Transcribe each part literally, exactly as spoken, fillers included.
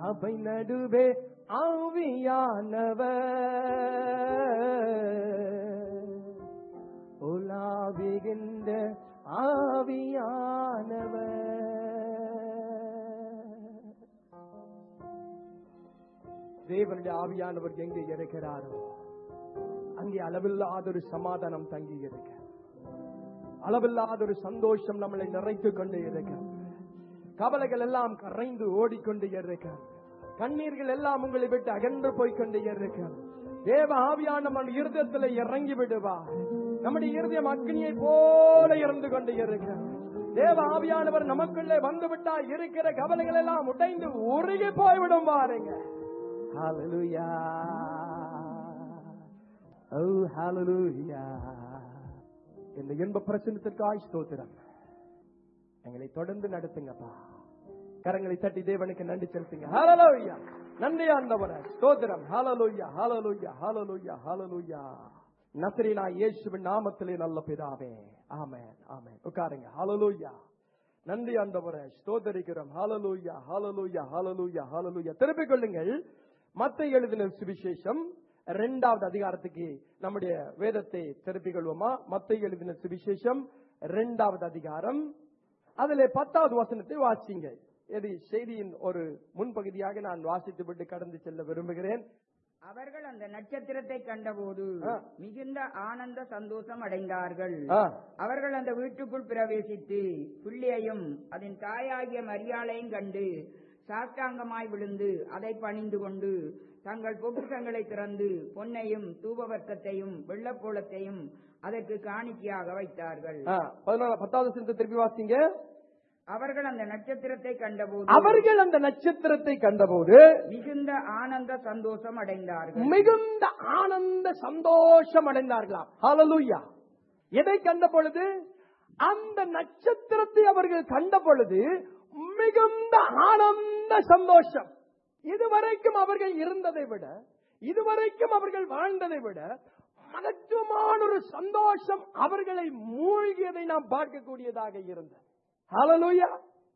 சபை நடுவே ஆவியானவர் உலாவுகின்ற ஆவியானவர். தேவனுடைய ஆவியானவர் எங்கே இருக்கிறாரோ அங்கே அளவில்லாத ஒரு சமாதானம் தங்கி இருக்க, அளவில்லாத ஒரு சந்தோஷம் நம்மளை நிறைத்துக் கொண்டே இருக்க, கவலைகள் எல்லாம் கரைந்து ஓடிக்கொண்டே இருக்க, கண்ணீர்கள் எல்லாம் உங்களை விட்டு அகன்று போய்கொண்டே இருக்க. தேவ ஆவியான நம்ம இருதயத்தில் இறங்கி விடுவார். நம்முடைய இருதயம் அக்னியை போல இறந்து கொண்டே இருக்க. தேவ ஆவியானவர் நமக்குள்ளே வந்து விட்டா இருக்கிற கவலைகள் எல்லாம் உடைந்து உருகி போய்விடும் பாருங்க. ஹல்லேலூயா, ஓ ஹல்லேலூயா. இந்த இன்ப பிரசன்னத்திற்காய் ஸ்தோத்திரம். எங்களை தொடர்ந்து நடத்துங்கப்பா. கரங்களை தட்டி தேவனுக்கு நன்றி செலுத்துங்க. ஹல்லேலூயா, நன்றி ஆண்டவரே, ஸ்தோத்திரம். ஹல்லேலூயா, ஹல்லேலூயா, ஹல்லேலூயா, ஹல்லேலூயா. நசரேயனாகிய இயேசுவின் நாமத்திலே நல்ல பிதாவே, ஆமென், ஆமென். உட்காருங்க. ஹல்லேலூயா, நன்றி ஆண்டவரே, ஸ்தோத்திரிக்கிறோம். ஹல்லேலூயா, ஹல்லேலூயா, ஹல்லேலூயா, ஹல்லேலூயா. திருப்பிக் கொள்ளுங்கள். மத்தேயு எழுதின சுவிசேஷம் இரண்டாவது அதிகாரத்துக்கு நம்முடைய வேதத்தை திருப்பிக் கொள்வோமா? மத்தேயு எழுதின சுவிசேஷம் இரண்டாவது அதிகாரம், அதிலே பத்தாவது வசனத்தை வாசிங்க. இது செய்தியின் ஒரு முன்பகுதியாக நான் வாசித்து விட்டு கடந்து செல்ல விரும்புகிறேன். அவர்கள் அந்த நட்சத்திரத்தை கண்டபோது மிகுந்த ஆனந்த சந்தோஷம் அடைந்தார்கள். அவர்கள் அந்த வீட்டுக்குள் பிரவேசித்து பிள்ளையையும் அதன் தாயாகிய மரியாளையும் கண்டு சாஷ்டாங்கமாய் விழுந்து அதை பணிந்து கொண்டு தங்கள் பொக்கிஷங்களை திறந்து பொன்னையும் தூபவர்க்கத்தையும் வெள்ளப்போளத்தையும் அதற்கு காணிக்கையாக வைத்தார்கள். பத்தாவது திருப்பி வாசிங்க. அவர்கள் அந்த நட்சத்திரத்தை கண்டபோது அவர்கள் அந்த நட்சத்திரத்தை கண்டபோது மிகுந்த ஆனந்த சந்தோஷம் அடைந்தார்கள். மிகுந்த ஆனந்த சந்தோஷம் அடைந்தார்களாம். ஹல்லேலூயா. எதை கண்ட பொழுது? அந்த நட்சத்திரத்தை அவர்கள் கண்ட பொழுது மிகுந்த ஆனந்த சந்தோஷம். இதுவரைக்கும் அவர்கள் இருந்ததை விட, இதுவரைக்கும் அவர்கள் வாழ்ந்ததை விட மகத்துவமான ஒரு சந்தோஷம் அவர்களை மூழ்கியதை நாம் பார்க்கக்கூடியதாக இருந்தது. ஹல்லேலூயா,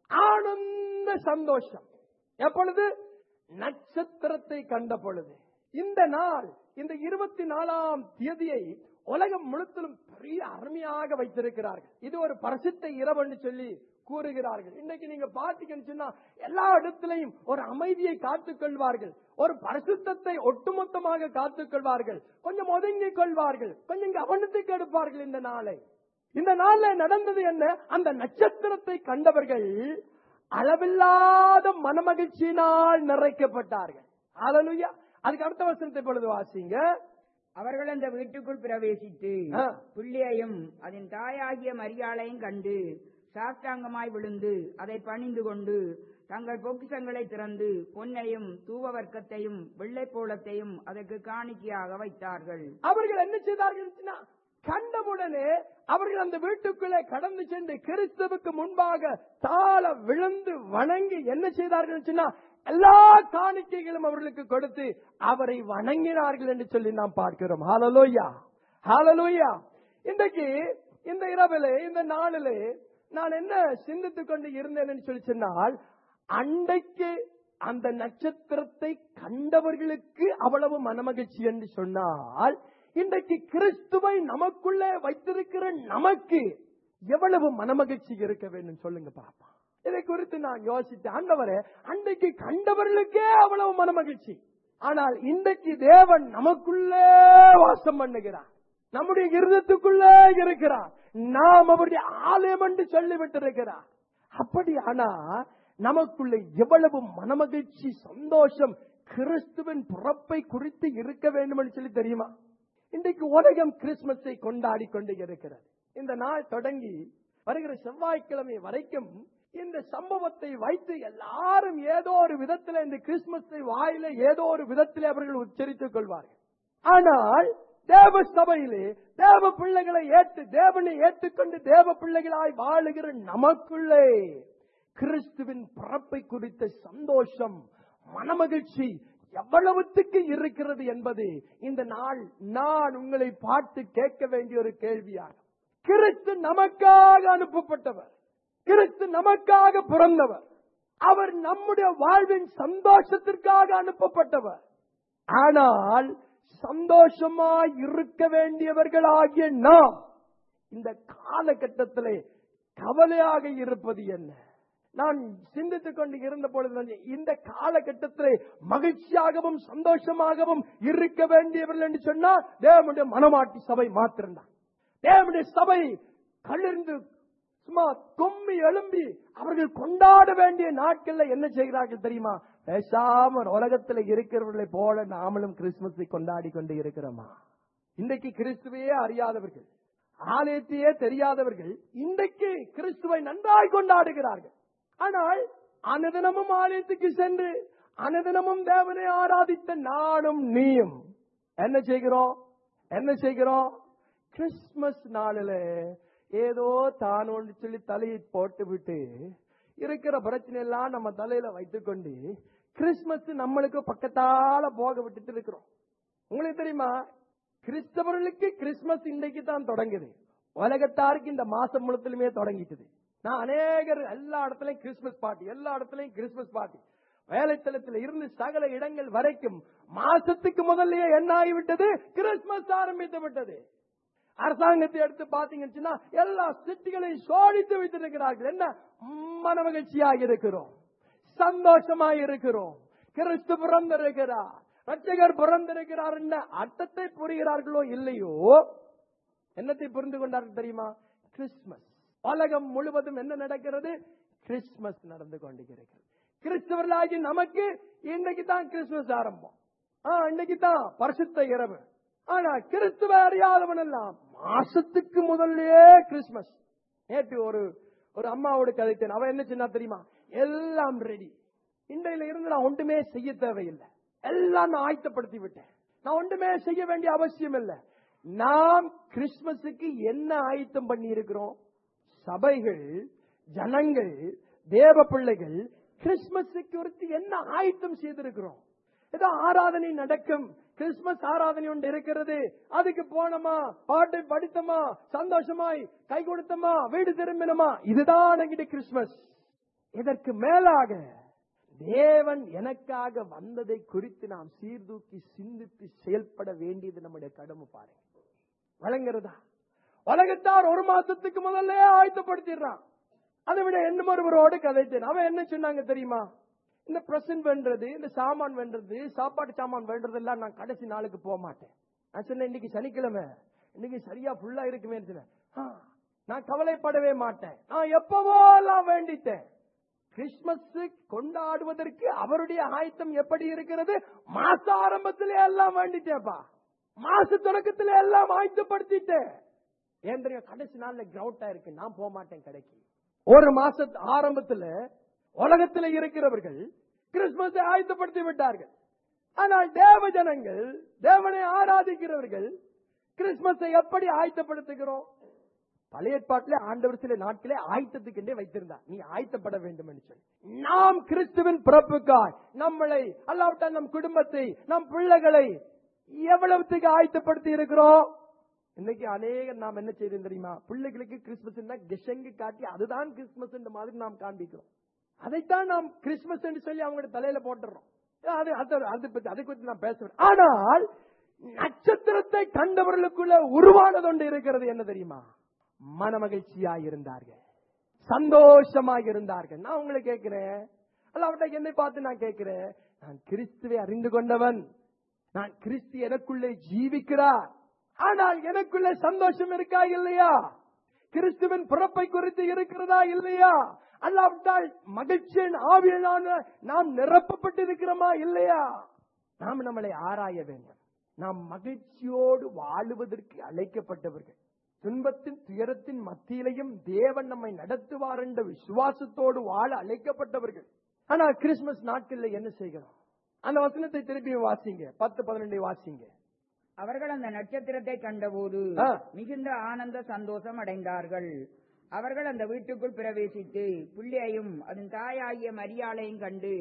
ஆனந்த சந்தோஷம். எப்பொழுது? நட்சத்திரத்தை கண்ட பொழுது. இந்த நாள், இந்த இருபத்தி நாலாம் தேதியை உலகம் முழுவதும் பெரிய அருமையாக வைத்திருக்கிறார்கள். இது ஒரு பரிசுத்த இரவு என்று சொல்லி கூறுகிறார்கள். இன்னைக்கு நீங்க பாத்தீங்கன்னு சொன்னா எல்லா இடத்திலையும் ஒரு அமைதியை காத்துக் கொள்வார்கள், ஒரு பரிசுத்தத்தை ஒட்டுமொத்தமாக காத்துக் கொள்வார்கள், கொஞ்சம் ஒதுங்கிக் கொள்வார்கள், கொஞ்சம் கவனத்துக்கு எடுப்பார்கள். இந்த நாளை, இந்த நாள்ல நடந்தது என்ன? அந்த நட்சத்திரத்தை கண்டவர்கள் அளவில்லாத மனமகிழ்ச்சியினால் நிறைக்கப்பட்டார்கள். ஹல்லேலூயா. அதுக்கு அடுத்த வசனத்தை பொழுது வாசிங்க. அவர்கள் அந்த வீட்டுக்குள் பிரவேசித்து பிள்ளையையும் அதன் தாயாகிய மரியாளையும் கண்டு சாஷ்டாங்கமாய் விழுந்து அதை பணிந்து கொண்டு தங்கள் பொக்கிஷங்களை திறந்து பொன்னையும் தூபவர்க்கத்தையும் வெள்ளைப்போளத்தையும் அதற்கு காணிக்கையாக வைத்தார்கள். அவர்கள் என்ன செய்தார்கள்? கண்டவுடனே அவர்கள் அந்த வீட்டுக்குள்ளே கடந்து சென்று கிறிஸ்துவுக்கு முன்பாக தாழ விழுந்து வணங்கி என்ன செய்தார்கள்? எல்லா காணிக்கைகளும் அவர்களுக்கு கொடுத்து அவரை வணங்கினார்கள் என்று சொல்லி நாம் பார்க்கிறோம். ஹல்லேலூயா, ஹல்லேலூயா. இன்றைக்கு இந்த இரவிலே, இந்த நாளிலே நான் என்ன சிந்தித்துக் கொண்டு இருந்தேன் சொல்லி சொன்னால், அன்றைக்கு அந்த நட்சத்திரத்தை கண்டவர்களுக்கு அவ்வளவு மனமகிழ்ச்சி என்று சொன்னால், இன்றைக்கு கிறிஸ்துவை நமக்குள்ளே வைத்திருக்கிற நமக்கு எவ்வளவு மனமகிழ்ச்சி இருக்க வேண்டும் சொல்லுங்க பாப்பா. இதை குறித்து நான் யோசித்தேன். ஆண்டவரே, அன்றைக்கு கண்டவர்களுக்கே அவ்வளவு மனமகிழ்ச்சி, ஆனால் இன்றைக்கு தேவன் நமக்குள்ளே வாசம் பண்ணுகிறார், நம்முடைய இருதயத்துக்குள்ளே இருக்கிறார், நாம் அவருடைய ஆலயம் என்று சொல்லிவிட்டிருக்கிறார். அப்படி ஆனா நமக்குள்ள எவ்வளவு மனமகிழ்ச்சி, சந்தோஷம் கிறிஸ்துவின் பிறப்பை குறித்து இருக்க வேண்டும் என்று சொல்லி தெரியுமா? இன்றைக்கு உலகம் கிறிஸ்துமஸை கொண்டாடி கொண்டு இருக்கிறது. இந்த நாள் தொடங்கி வருகிற செவ்வாய்க்கிழமை வரைக்கும் இந்த சம்பவத்தை வைத்து எல்லாரும் ஏதோ ஒரு விதத்தில் இந்த கிறிஸ்துமஸை வாயில ஏதோ ஒரு விதத்தில் அவர்கள் உச்சரித்துக் கொள்வார்கள். ஆனால் தேவ சபையிலே தேவ பிள்ளைகளை ஏற்று தேவனை ஏற்றுக்கொண்டு தேவ பிள்ளைகளாய் வாழுகிற நமக்குள்ளே கிறிஸ்துவின் பிறப்பை குறித்த சந்தோஷம், மனமகிழ்ச்சி எவ்வளவுத்துக்கு இருக்கிறது என்பது இந்த நாள் நான் உங்களை பார்த்து கேட்க வேண்டிய ஒரு கேள்வியாகும். கிறிஸ்து நமக்காக அனுப்பப்பட்டவர், கிறிஸ்து நமக்காக பிறந்தவர், அவர் நம்முடைய வாழ்வின் சந்தோஷத்திற்காக அனுப்பப்பட்டவர். ஆனால் சந்தோஷமாய் இருக்க வேண்டியவர்களாகிய நாம் இந்த காலகட்டத்திலே கவலையாக இருப்பது என்ன? நான் சிந்தித்துக் கொண்டு இருந்த பொழுது இந்த காலகட்டத்திலே மகிழ்ச்சியாகவும் சந்தோஷமாகவும் இருக்க வேண்டியவர்கள் என்று சொன்னால் தேவனுடைய மனமாட்டி சபை மாத்திரம்தான். தேவனுடைய சபை கலிர்ந்து சும்மா கொம்மி எழும்பி அவர்கள் கொண்டாட வேண்டிய நாட்கள்ல என்ன செய்கிறார்கள் தெரியுமா? பேசாம உலகத்துல இருக்கிறவர்களை போல நாமளும் கிறிஸ்துமஸை கொண்டாடி கொண்டு இருக்கிறோமா? இன்றைக்கு கிறிஸ்துவையே அறியாதவர்கள், ஆலயத்தையே தெரியாதவர்கள் இன்றைக்கு கிறிஸ்துவை நன்றாய் கொண்டாடுகிறார்கள். ஆனால் அனுதினமும் ஆலயத்துக்கு சென்று அனுதினமும் தேவனை ஆராதித்த நானும் நீயும் என்ன செய்கிறோம்? என்ன செய்கிறோம்? கிறிஸ்துமஸ் நாளில ஏதோ தான் ஒன்று சொல்லி தலையை போட்டு விட்டு இருக்கிற பிரச்சனை எல்லாம் நம்ம தலையில வைத்துக் கொண்டு கிறிஸ்துமஸ் நம்மளுக்கு பக்கத்தால போக விட்டுட்டு இருக்கிறோம். உங்களுக்கு தெரியுமா, கிறிஸ்தவர்களுக்கு கிறிஸ்துமஸ் இன்றைக்கு தான் தொடங்குது. உலகத்தாருக்கு இந்த மாசம் முழுத்திலுமே தொடங்கிட்டது. நான் அநேகர் எல்லா இடத்துலயும் கிறிஸ்துமஸ் பார்ட்டி, எல்லா இடத்துலயும் கிறிஸ்துமஸ் பார்ட்டி, வேலைத்தளத்தில் இருந்து சகல இடங்கள் வரைக்கும் மாசத்துக்கு முதல்லயே என்ன ஆகிவிட்டது? கிறிஸ்துமஸ் ஆரம்பித்து விட்டது. அரசாங்கத்தை எடுத்து பாத்தீங்கன்னா எல்லா சிட்டிகளையும் சோடித்து வைத்திருக்கிறார்கள். என்ன மன மகிழ்ச்சியாக இருக்கிறோம், சந்தோஷமாக இருக்கிறோம். கிறிஸ்து பிறந்திருக்கிறார், ரட்சகர் பிறந்திருக்கிறார் என்ற அர்த்தத்தை புரிகிறார்களோ இல்லையோ, என்னத்தை புரிந்து கொண்டார்கள் தெரியுமா? கிறிஸ்துமஸ். உலகம் முழுவதும் என்ன நடக்கிறது? கிறிஸ்துமஸ் நடந்து கொண்டிருக்கிறது. கிறிஸ்தவர்களாகி நமக்கு இன்னைக்கு தான் கிறிஸ்துமஸ் ஆரம்பம், இன்னைக்கு தான் பரிசுத்த இரவு. ஆனா கிறிஸ்துவ அறியாதவன் எல்லாம் மாசத்துக்கு முதல்லயே கிறிஸ்துமஸ். நேற்று ஒரு ஒரு அம்மாவோட கதைத்தேன். அவன் என்ன சொன்னா தெரியுமா? எல்லாம் ரெடி, இன்றையில இருந்து நான் ஒன்றுமே செய்ய தேவையில்லை, எல்லாம் நான் ஆயத்தப்படுத்தி விட்டேன், நான் ஒன்றுமே செய்ய வேண்டிய அவசியம் இல்லை. நாம் கிறிஸ்துமஸுக்கு என்ன ஆயத்தம் பண்ணி இருக்கிறோம்? சபைகள், ஜனங்கள், தேவ பிள்ளைகள் கிறிஸ்துமஸுக்கு குறித்து என்ன ஆயத்தம் செய்திருக்கிறோம்? ஏதோ ஆராதனை நடக்கும், கிறிஸ்துமஸ் ஆராதனை ஒன்று இருக்கிறது, அதுக்கு போனோமா, பாட்டை படித்தோமா, சந்தோஷமாய் கை கொடுத்தோமா, வீடு திரும்பினோமா, இதுதான் என்கிட்ட கிறிஸ்துமஸ். இதற்கு மேலாக தேவன் எனக்காக வந்ததை குறித்து நாம் சீர்தூக்கி சிந்தித்து செயல்பட வேண்டியது நம்முடைய கடமை. பாருங்க, வழங்குறதா? உலகத்தார் ஒரு மாசத்துக்கு முதல்ல ஆயத்தப்படுத்திடுறான். அதை விட என்ன ஒருவரோடு கதைத்தேன். அவன் என்ன சொன்னாங்க தெரியுமா? இந்த பிரசன்ட் வென்றது, இந்த சாமான் வென்றது, சாப்பாட்டு சாமான் வென்றது எல்லாம் நான் கடைசி நாளுக்கு போக மாட்டேன். நான் சொன்னேன், இன்னைக்கு சனிக்கிழமை, இன்னைக்கு சரியா ஃபுல்லா இருக்குமே. நான் கவலைப்படவே மாட்டேன், நான் எப்பவோ எல்லாம் வேண்டிட்டேன். கிறிஸ்துமஸ் கொண்டாடுவதற்கு அவருடைய ஆயத்தம் எப்படி இருக்கிறது? மாச ஆரம்பத்திலே எல்லாம் வேண்டிட்டேப்பா, மாச தொடக்கத்திலே எல்லாம் ஆயத்தப்படுத்திட்டேன். ஏன் தெரியும்? கடைசி நாள்ல கிரவுண்டா இருக்கு, நான் போக மாட்டேன் கடைக்கு. ஒரு மாச ஆரம்பத்துல உலகத்தில் இருக்கிறவர்கள் கிறிஸ்துமஸை ஆயத்தப்படுத்தி விட்டார்கள். ஆனால் தேவ ஜனங்கள், தேவனை ஆராதிக்கிறவர்கள் கிறிஸ்துமஸை எப்படி ஆயத்தப்படுத்துகிறோம்? பழைய ஏற்பாட்டிலே ஆண்டவர் சில நாட்களே ஆயத்தத்துக்கென்றே வைத்திருந்தார், நீ ஆயத்தப்பட வேண்டும் என்று சொல்லி. நாம் கிறிஸ்துவின் பிறப்புக்காய் நம்மளை, அல்லாவிட்டால் நம் குடும்பத்தை, நம் பிள்ளைகளை எவ்வளவுக்கு ஆயத்தப்படுத்தி இருக்கிறோம்? இன்னைக்கு அநேக நாம் என்ன செய்யறோம் தெரியுமா? பிள்ளைகளுக்கு கிறிஸ்துமஸ் கெஷங்கு காட்டி அதுதான் கிறிஸ்துமஸ் என்ற மாதிரி நாம் காண்பிக்கிறோம். அதைத்தான் நாம் கிறிஸ்துமஸ் என்று சொல்லி அவங்களுடைய தலையில போட்டுறோம். அது அதை குறித்து நான் பேசுவேன். ஆனால் நட்சத்திரத்தை கண்டவர்களுக்குள்ள உருவானது ஒன்று இருக்கிறது. என்ன தெரியுமா? மன மகிழ்ச்சியாக இருந்தார்கள், சந்தோஷமாக இருந்தார்கள். நான் உங்களை கேட்கிறேன், அல்லாவிட்ட என்னை பார்த்து நான் கேட்கிறேன், நான் கிறிஸ்துவை அறிந்து கொண்டவன், நான் கிறிஸ்து எனக்குள்ளே ஜீவிக்கிறார், ஆனால் எனக்குள்ள சந்தோஷம் இருக்கா இல்லையா? கிறிஸ்துவின் பிறப்பை குறித்து இருக்கிறதா இல்லையா? அல்லாவிட்டால் மகிழ்ச்சியின் ஆவியிலான நாம் நிரப்பப்பட்டிருக்கிறோமா இல்லையா? நாம் நம்மளை ஆராய வேண்டும். நாம் மகிழ்ச்சியோடு வாழுவதற்கு அழைக்கப்பட்டவர்கள். துன்பத்தின் துயரத்தின் மத்தியிலையும் தேவன் நம்மை நடத்துவார் என்ற விசுவாசத்தோடு வாழ அழைக்கப்பட்டவர்கள். ஆனால் கிறிஸ்துமஸ் நாட்களில் என்ன செய்கிறோம்? அந்த வசனத்தை திருப்பி வாசிங்க, பத்து பதினெண்டு வாசிங்க. அவர்கள் அந்த நட்சத்திரத்தை கண்டபோது மிகுந்த ஆனந்த சந்தோஷம் அடைந்தார்கள். அவர்கள் அந்த வீட்டுக்குள் பிரவேசித்து பிள்ளையையும் அதன் தாயாகிய மரியாளையும் கண்டு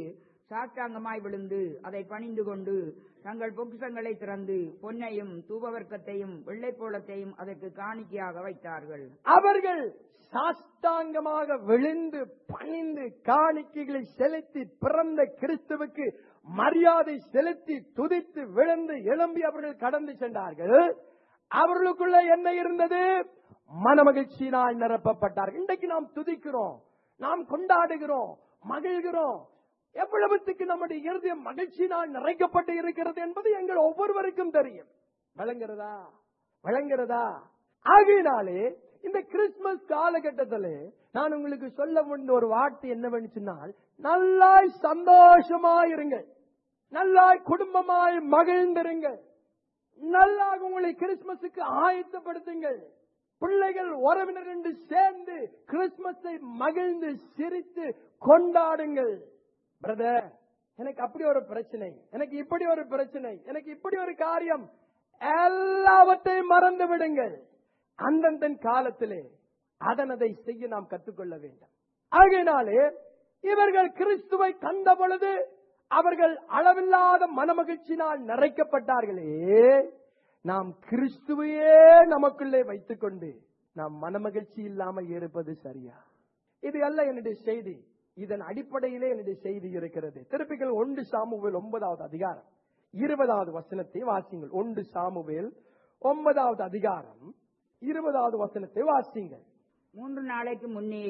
சாஷ்டாங்கமாய் விழுந்து அதை பணிந்து கொண்டு தங்கள் பொக்கிஷங்களை திறந்து பொன்னையும் தூபவர்க்கத்தையும் வெள்ளைப்போளத்தையும் அதற்கு காணிக்கையாக வைத்தார்கள். அவர்கள் சாஷ்டாங்கமாக விழுந்து பணிந்து காணிக்கைகளை செலுத்தி பிறந்த கிறிஸ்துவுக்கு மரியாதை செலுத்தி துதித்து விழுந்து எழும்பி அவர்கள் கடந்து சென்றார்கள். அவர்களுக்குள்ள என்ன இருந்தது? மனமகிழ்ச்சியினால் நிரப்பப்பட்டார்கள். இன்றைக்கு நாம் துதிக்கிறோம், நாம் கொண்டாடுகிறோம், மகிழ்கிறோம். எவ்வளவுக்கு நம்முடைய இருதயம் மகிழ்ச்சியினால் நிறைக்கப்பட்டு இருக்கிறது என்பது எங்கள் ஒவ்வொருவருக்கும் தெரியும். விளங்குறதா? விளங்குறதா? ஆகையினாலே இந்த கிறிஸ்துமஸ் காலகட்டத்திலே நான் உங்களுக்கு சொல்ல முடிந்த ஒரு வார்த்தை என்னவென்று சொன்னால், நல்லாய் சந்தோஷமாயிருங்கள், நல்லாய் குடும்பமாய் மகிழ்ந்திருங்கள், நல்லாக உங்களை கிறிஸ்துமஸுக்கு ஆயத்தப்படுத்துங்கள். பிள்ளைகள் உறவினர் என்று சேர்ந்து கிறிஸ்துமஸை மகிழ்ந்து சிரித்து கொண்டாடுங்கள். பிரதர், எனக்கு அப்படி ஒரு பிரச்சனை, எனக்கு இப்படி ஒரு பிரச்சனை, எனக்கு இப்படி ஒரு காரியம், எல்லாவற்றையும் மறந்து விடுங்கள். அந்தந்த காலத்திலே அதனதை செய்ய நாம் கற்றுக்கொள்ள வேண்டும். ஆகையினாலே இவர்கள் கிறிஸ்துவை கண்ட பொழுது அவர்கள் அளவில்லாத மனமகிழ்ச்சியினால் நிறைக்கப்பட்டார்களே. நாம் கிறிஸ்துவையே நமக்குள்ளே வைத்துக் கொண்டு நாம் மனமகிழ்ச்சி இல்லாமல் இருப்பது சரியா? இது அல்ல என்னுடைய செய்தி. இதன் அடிப்படையிலே என்னுடைய செய்தி இருக்கிறது. திருப்பிகள் ஒன்று சாமுவேல் ஒன்பதாவது அதிகாரம் இருபதாவது வசனத்தை வாசிங்கள். ஒன்று சாமுவேல் ஒன்பதாவது அதிகாரம் இருபதாவது வசனத்தை வாசிங்கள். மூன்று நாளைக்கு முன்னே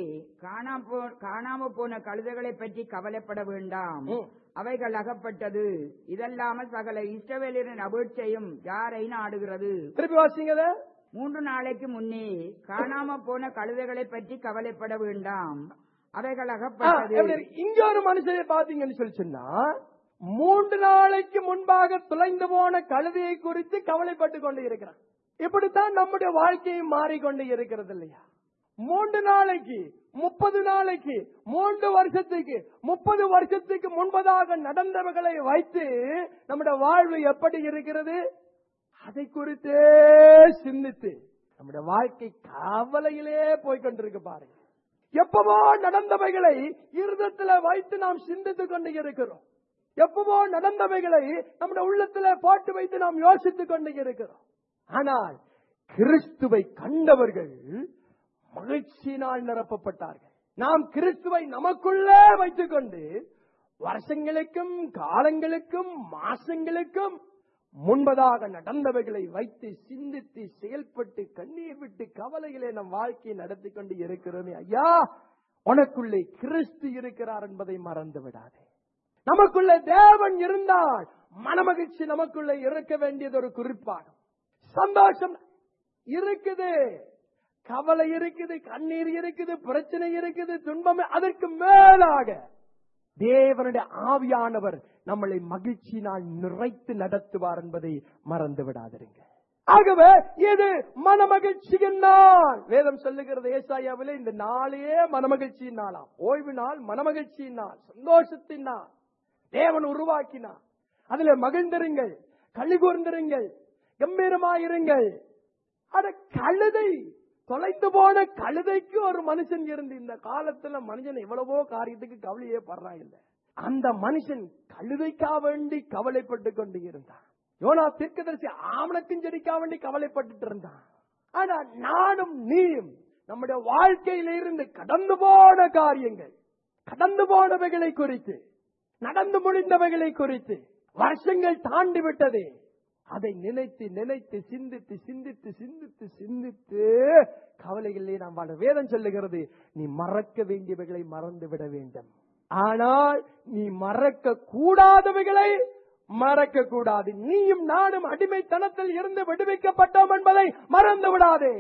காணாம போன கழுதைகளை பற்றி கவலைப்பட வேண்டாம், அவைகள் அகப்பட்டது. இதல்லாமல் சகல இஸ்ரவேலின் அபூட்சையும் யாரை நாடுகிறது. திருப்பி வாசிங்க. மூன்று நாளைக்கு முன்னே காணாம போன கழுதைகளை பற்றி கவலைப்பட வேண்டாம், அவைகள் அகப்பட்டது. இங்க ஒரு மனுஷனை பாத்தீங்கன்னு சொல்லி சொன்னா, மூன்று நாளைக்கு முன்பாக தொலைந்து போன கழுதையை குறித்து கவலைப்பட்டு கொண்டு இருக்கிறான். இப்படித்தான் நம்முடைய வாழ்க்கையும் மாறிக்கொண்டு இருக்கிறது இல்லையா? மூன்று நாளைக்கு, முப்பது நாளைக்கு, மூன்று வருஷத்துக்கு, முப்பது வருஷத்துக்கு முன்பதாக நடந்தவர்களை வைத்து நம்முடைய வாழ்வு எப்படி இருக்கிறது அதை குறித்தே சிந்தித்து நம்முடைய வாழ்க்கை கவலையிலே போய்கொண்டிருக்கு பாருங்க. எப்பவோ நடந்தவைகளை இருதயத்தில் வைத்து நாம் சிந்தித்துக் கொண்டு இருக்கிறோம். எப்பவோ நடந்தவைகளை நம்முடைய உள்ளத்திலே போட்டு வைத்து நாம் யோசித்துக் கொண்டு இருக்கிறோம். ஆனால் கிறிஸ்துவை கண்டவர்கள் மகிழ்ச்சியினால் நிரப்பப்பட்டார்கள். நாம் கிறிஸ்துவை நமக்குள்ளே வைத்துக் கொண்டு வருஷங்களுக்கும் காலங்களுக்கும் மாசங்களுக்கும் முன்பதாக நடந்தவைகளை வைத்து சிந்தித்து செயல்பட்டு கண்ணீர் விட்டு கவலைகளை நம் வாழ்க்கையை நடத்தி கொண்டு இருக்கிறோமே. ஐயா, உனக்குள்ளே கிறிஸ்து இருக்கிறார் என்பதை மறந்து விடாதே. நமக்குள்ளே தேவன் இருந்தால் மனமகிழ்ச்சி நமக்குள்ளே இருக்க வேண்டியது ஒரு குறிப்பாகும். சந்தோஷம் இருக்குது, கவலை இருக்குது, கண்ணீர் இருக்குது, பிரச்சனை இருக்குது, துன்பம். அதற்கு மேலாக தேவனுடைய ஆவியானவர் நம்மளை மகிழ்ச்சியினால் நிறைத்து நடத்துவார் என்பதை மறந்து விடாதிருங்க. ஆகவே இது மனமகிழ்ச்சியின் நாள். வேதம் சொல்லுகிறது ஏசாயாவிலே, இந்த நாளே மனமகிழ்ச்சியின் நாளாம். ஓய்வு நாள், மனமகிழ்ச்சியின் நாள், சந்தோஷத்தின் நாள். தேவன் உருவாக்கினார். அதில் மகிழ்ந்திருங்கள், களி கூர்ந்திருங்கள், கம்பீரமாயிருங்கள். அட கழுதை, தொலைந்து போன கழுதைக்கு ஒரு மனுஷன் இருந்து இந்த காலத்துல மனுஷன் எவ்வளவோ காரியத்துக்கு கவலையே படுறான் இல்ல. அந்த மனுஷன் கழுதைக்கா வேண்டி கவலைப்பட்டு கொண்டு இருந்தான். யோனா தீர்க்கதரிசி ஆமணக்கும் செடிக்கா வேண்டி கவலைப்பட்டு இருந்தான். ஆனா நானும் நீயும் நம்முடைய வாழ்க்கையில இருந்து கடந்து போன காரியங்கள், கடந்து போனவைகளை குறித்து, நடந்து முடிந்தவைகளை குறித்து, வருஷங்கள் தாண்டி விட்டதே, அதை நினைத்து நினைத்து சிந்தித்து சிந்தித்து சிந்தித்து சிந்தித்து கவலைகளே நாம் வாழ. வேதம் சொல்லுகிறது, நீ மறக்க வேண்டியவைகளை மறந்து விட வேண்டும். ஆனால் நீ மறக்க கூடாதவைகளை மறக்க கூடாது. நீயும் நானும் அடிமைத்தனத்தில் இருந்து விடுவிக்கப்பட்டோம் என்பதை மறந்து விடாதே.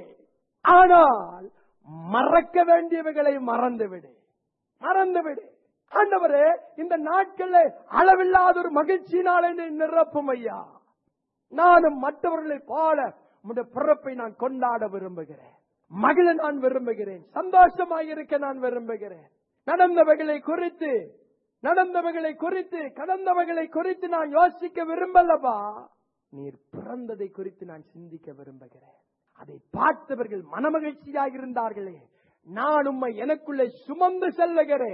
ஆனால் மறக்க வேண்டியவைகளை மறந்துவிடு, மறந்துவிடு. ஆண்டவரே, இந்த நாட்களில் அளவில்லாத ஒரு மகிழ்ச்சியினால் என்னை நிரப்பும் ஐயா. நானும் மற்றவர்களை போல உம்முடைய பிறப்பை நான் கொண்டாட விரும்புகிறேன், மகிழ நான் விரும்புகிறேன், சந்தோஷமாயிருக்க நான் விரும்புகிறேன். நடந்தவைகளை குறித்து நடந்தவைகளை குறித்து கடந்தவைகளை குறித்து நான் யோசிக்க விரும்பலப்பா. நீர் பிறந்ததை குறித்து நான் சிந்திக்க விரும்புகிறேன். அதை பார்த்தவர்கள் மனமகிழ்ச்சியாக இருந்தார்களே, நான் உம்மை எனக்குள்ளே சுமந்து செல்லுகிறேன்.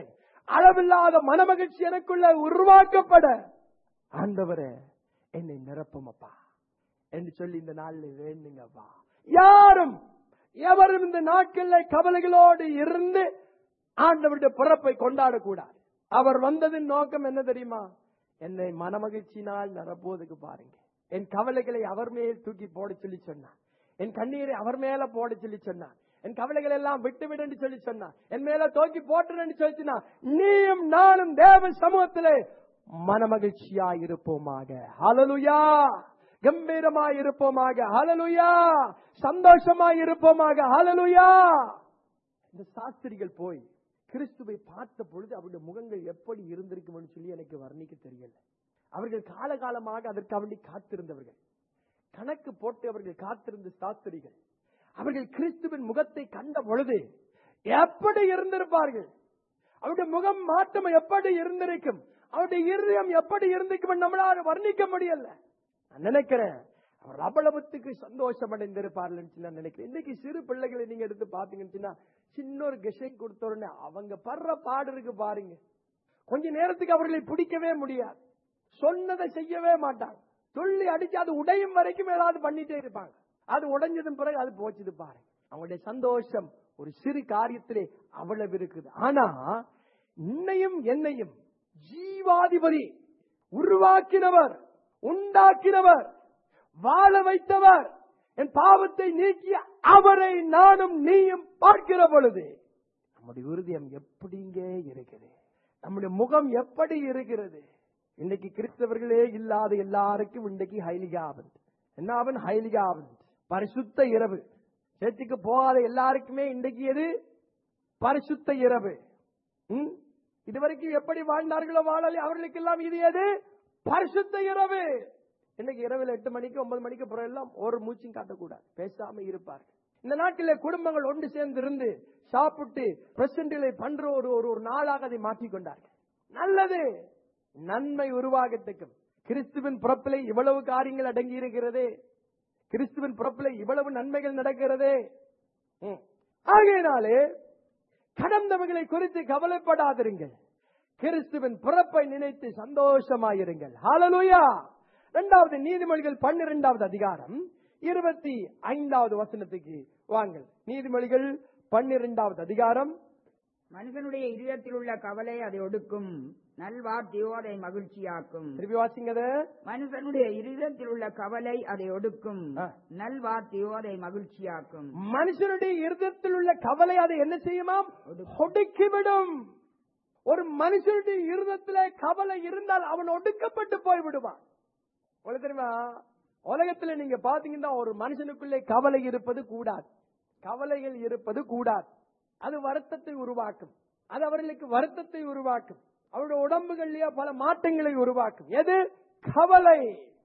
அளவில்லாத மனமகிழ்ச்சி எனக்குள்ள உருவாக்கப்பட ஆண்டவரே என்னை நிரப்புமப்பா என்று சொல்லி இந்த நாளில் வேண்டுங்கப்பா. யாரும் எவரும் இந்த நாட்களில் கவலைகளோடு இருந்து ஆண்டவருடைய பிறப்பை கொண்டாடக்கூடாது. அவர் வந்ததின் நோக்கம் என்ன தெரியுமா? என்னை மனமகிழ்ச்சியினால் நிரப்புவதற்கு பாருங்க. என் கவலைகளை அவர் மேல் தூக்கி போட சொல்லி சொன்னார். என் கண்ணீரை அவர் மேல போட சொல்லி சொன்னார். என் கவலைகள் எல்லாம் விட்டு விடு சொல்லி சொன்னார். என் மேல தூக்கி போட்டு சொல்லி சொன்னார். நீயும் நானும் தேவ சமூகத்திலே மனமகிழ்ச்சியாய் இருப்போமாக. ஹல்லேலூயா. கம்பீரமாய் இருப்போமாக. ஹல்லேலூயா. சந்தோஷமாய் இருப்போமாக. ஹல்லேலூயா. இந்த சாஸ்திரிகள் போய் கிறிஸ்துவை பார்த்த பொழுது அவருடைய முகங்கள் எப்படி இருந்திருக்கும் சொல்லி எனக்கு வர்ணிக்க தெரியல. அவர்கள் காலகாலமாக அதற்கு வேண்டி காத்திருந்தவர்கள், கணக்கு போட்டு அவர்கள் காத்திருந்த சாஸ்திரிகள் அவர்கள் கிறிஸ்துவின் முகத்தை கண்ட பொழுது எப்படி இருந்திருப்பார்கள்? அவருடைய முகம் மாற்றம் எப்படி இருந்திருக்கும்? அவருடைய இருதயம் எப்படி இருந்திருக்கும் நம்மளால வர்ணிக்க முடியல. நான் நினைக்கிறேன் அவர் அபலபத்துக்கு சந்தோஷம் அடைந்திருப்பார்கள் நான் நினைக்கிறேன். இன்னைக்கு சிறு பிள்ளைகளை நீங்க எடுத்து பாத்தீங்கன்னா சின்ன ஒரு கெஷை கொடுத்த உடனே அவங்க படுற பாடு இருக்கு பாருங்க. கொஞ்ச நேரத்துக்கு அவர்களை பிடிக்கவே முடியாது. சொன்னதை செய்யவே மாட்டாங்க. சொல்லி அடிச்சு அது உடையும் வரைக்கும் ஏதாவது பண்ணிட்டே இருப்பாங்க. அது உடைஞ்சதும் பிறகு அது போச்சுது பாருங்க. அவங்களுடைய சந்தோஷம் ஒரு சிறு காரியத்திலே அவ்வளவு இருக்குது. ஆனா இன்னையும் என்னையும் ஜீவாதிபதி, உருவாக்கினவர், உண்டாக்கினவர், வாழ வைத்தவர், என் பாவத்தை நீக்கிய அவரை நானும் நீயும் பார்க்கிற பொழுது நம்முடைய இருதயம் எப்படிங்க இருக்கிறது? நம்முடைய முகம் எப்படி இருக்கிறது? இன்னைக்கு கிறிஸ்தவர்களே இல்லாத எல்லாருக்கும் இன்றைக்கு ஹைலிகாவன் என்ன அவன் ஹைலிகாவன் பரிசுத்த இரவு. சேர்த்துக்கு போகாத எல்லாருக்குமே இன்றைக்கு எது? பரிசுத்த இரவு. இதுவரைக்கும் எப்படி வாழ்ந்தார்களோ வாழலை அவர்களுக்கு எல்லாம் இது எது? பரிசுத்த இரவு. இன்னைக்கு இரவில் எட்டு மணிக்கு ஒன்பது மணிக்கு பிறகு எல்லாம் ஒரு மூச்சும் காட்டக்கூடாது, பேசாம இருப்பார்கள். இந்த நாட்டிலே குடும்பங்கள் ஒன்று சேர்ந்து இருந்து சாப்பிட்டு பிரசன்ட்களை பண்ற ஒரு ஒரு நாளாக அதை மாற்றிக்கொண்டார்கள். நல்லது, நன்மை உருவாகத்துக்கும். கிறிஸ்துவின் பிறப்பிலே இவ்வளவு காரியங்கள் அடங்கி இருக்கிறதே, கிறிஸ்துவின் பிறப்பிலே இவ்வளவு நன்மைகள் நடக்கிறதே. ஆகையினாலே கடந்தவர்களை குறித்து கவலைப்படாதிருங்கள், கிறிஸ்துவின் பிறப்பை நினைத்து சந்தோஷமாயிருங்கள். ஹல்லேலூயா. இரண்டாவது நீதிமொழிகள் பன்னிரெண்டாவது அதிகாரம் இருபத்தி ஐந்தாவது வசனத்துக்கு வாங்கள். நீதிமொழிகள் பன்னிரெண்டாவது அதிகாரம். மனுஷனுடைய இதயத்தில் உள்ள கவலை அதை ஒடுக்கும், நல்வார்த்தையோ அதை மகிழ்ச்சியாக்கும். திருப்பி வாசிங்க. மனுஷனுடைய இதயத்தில் உள்ள கவலை அதை ஒடுக்கும், நல்வார்த்தையோ அதை மகிழ்ச்சியாக்கும். மனுஷனுடைய இருதயத்தில் உள்ள கவலை அதை என்ன செய்யுமாம்? ஒடுக்கிவிடும். ஒரு மனுஷனுடைய இருதயத்திலே கவலை இருந்தால் அவன் ஒடுக்கப்பட்டு போய்விடுவான். உங்களுக்கு தெரியுமா, உலகத்துல நீங்க பாத்தீங்கன்னா ஒரு மனுஷனுக்குள்ளே கவலை இருப்பது கூடாது, கவலைகள் இருப்பது கூடாது. அது வருத்தத்தை உருவாக்கும், அது அவர்களுக்கு வருத்தத்தை உருவாக்கும், அவருடைய உடம்புகள்லயே பல மாற்றங்களை உருவாக்கும். எது? கவலை.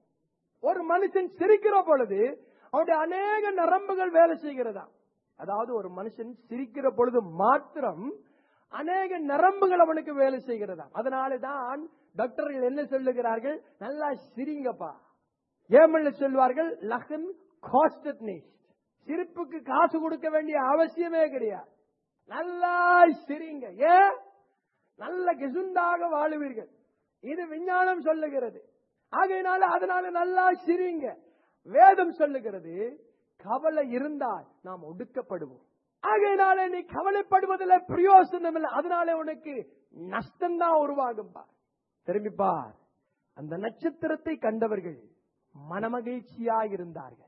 ஒரு மனுஷன் சிரிக்கிற பொழுது அவருடைய அநேக நரம்புகள் வேலை செய்கிறதா. அதாவது ஒரு மனுஷன் சிரிக்கிற பொழுது மாத்திரம் அநேக நரம்புகள் அவனுக்கு வேலை செய்கிறதா. அதனாலதான் டாக்டர்கள் என்ன சொல்லுகிறார்கள்? நல்லா சிரிங்கப்பா. ஏமல்ல சொல்வார்கள் லஹன் காஸ்டட் நீஸ். சிரிப்புக்கு காசு கொடுக்க வேண்டிய அவசியமே கிடையாது. நல்லா சிரிங்க. ஏன்? நல்ல கெசுந்தாக வாழுவீர்கள். இது விஞ்ஞானம் சொல்லுகிறது. ஆகையினால அதனால நல்லா சிரிங்க. வேதம் சொல்லுகிறது கவலை இருந்தால் நாம் ஒடுக்கப்படுவோம். ஆகையினால நீ கவலைப்படுவதில் பிரயோசனம் இல்லை, அதனால உனக்கு நஷ்டம்தான் உருவாகும். பார், திரும்பி பார். அந்த நட்சத்திரத்தை கண்டவர்கள் மனமகிழ்ச்சியாயிருந்தார்கள்,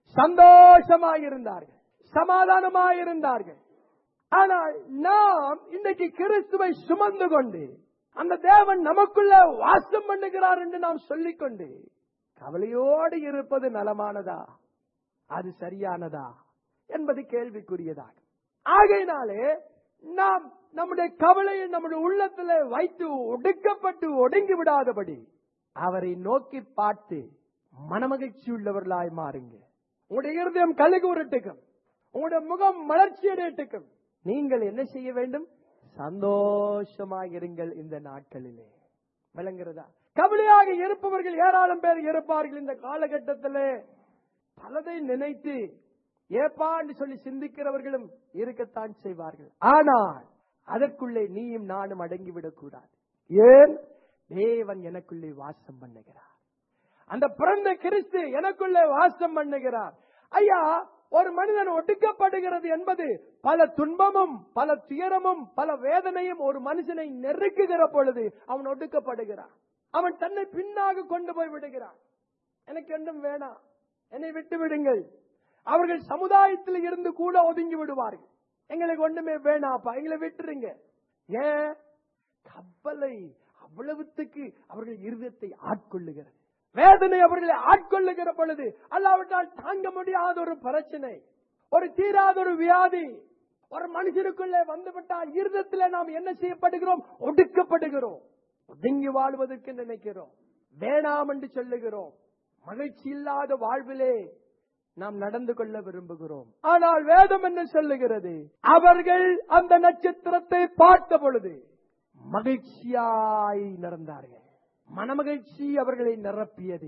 சந்தோஷமாயிருந்தார்கள், சமாதானமாயிருந்தார்கள். ஆனால் நாம் இன்றைக்கு கிறிஸ்துவை சுமந்து கொண்டு அந்த தேவன் நமக்குள்ள வாசம் பண்ணுகிறார் என்று நாம் சொல்லிக்கொண்டு கவலையோடு இருப்பது நலமானதா? அது சரியானதா என்பது கேள்விக்குரியதாக. ஆகையினாலே நாம் நம்முடைய கவலையை நம்முடைய உள்ளத்தில் வைத்து ஒடுக்கப்பட்டு ஒடுங்கி விடாதபடி அவரை நோக்கி பார்த்து மனமகிழ்ச்சி உள்ளவர்களாய் மாறுங்க. உங்களுடைய இருதயம் கழுகு உருட்டுக்கும், உங்களுடைய முகம் மலர்ச்சி அடையட்டுக்கும். நீங்கள் என்ன செய்ய வேண்டும்? சந்தோஷமாக இருங்கள். இந்த நாட்களிலே விளங்குறதா? கவலையாக இருப்பவர்கள் ஏராளம் பேர் இருப்பார்கள். இந்த காலகட்டத்திலே பலதை நினைத்து ஏப்பா என்று சொல்லி சிந்திக்கிறவர்களும் இருக்கத்தான் செய்வார்கள். ஆனால் அதற்குள்ளே நீயும் நானும் அடங்கிவிடக் கூடாது. ஏன்? தேவன் எனக்குள்ளே வாசம் பண்ணுகிறார். அந்த பிறந்த கிறிஸ்து எனக்குள்ளே வாசம் பண்ணுகிறார். ஐயா, ஒரு மனிதன் ஒடுக்கப்படுகிறது என்பது பல துன்பமும் பல துயரமும் பல வேதனையும் ஒரு மனுஷனை நெருக்குகிற பொழுது அவன் ஒடுக்கப்படுகிறான். அவன் தன்னை பின்னாக கொண்டு போய் விடுகிறான். எனக்கு ஒன்றும் வேணாம், என்னை விட்டு விடுங்கள். அவர்கள் சமுதாயத்தில் இருந்து கூட ஒதுங்கி விடுவார்கள். எங்களுக்கு ஒண்ணுமே வேணாப்பா, எங்களை விட்டுருங்க. ஏன்? கவலை அவ்வளவுத்துக்கு அவர்கள் இருதயத்தை ஆட்கொள்ளுகிறது. வேதனை அவர்களை ஆட்கொள்ளுகிற பொழுது, அல்லாவிட்டால் தாங்க முடியாத ஒரு பிரச்சனை, ஒரு தீராத ஒரு வியாதி ஒரு மனுஷனுக்குள்ளே வந்துவிட்டால் இருதயத்திலே நாம் என்ன செய்யப்படுகிறோம்? ஒடுக்கப்படுகிறோம். ஒதுங்கி வாழ்வதற்கு நினைக்கிறோம், வேணாம் என்று சொல்லுகிறோம். மகிழ்ச்சி இல்லாத வாழ்விலே நாம் நடந்து கொள்ள விரும்புகிறோம். ஆனால் வேதம் என்ன சொல்லுகிறது? அவர்கள் அந்த நட்சத்திரத்தை பார்த்த பொழுது மகிழ்ச்சியாய் நடந்தார்கள். மனமகிழ்ச்சி அவர்களை நிரப்பியது,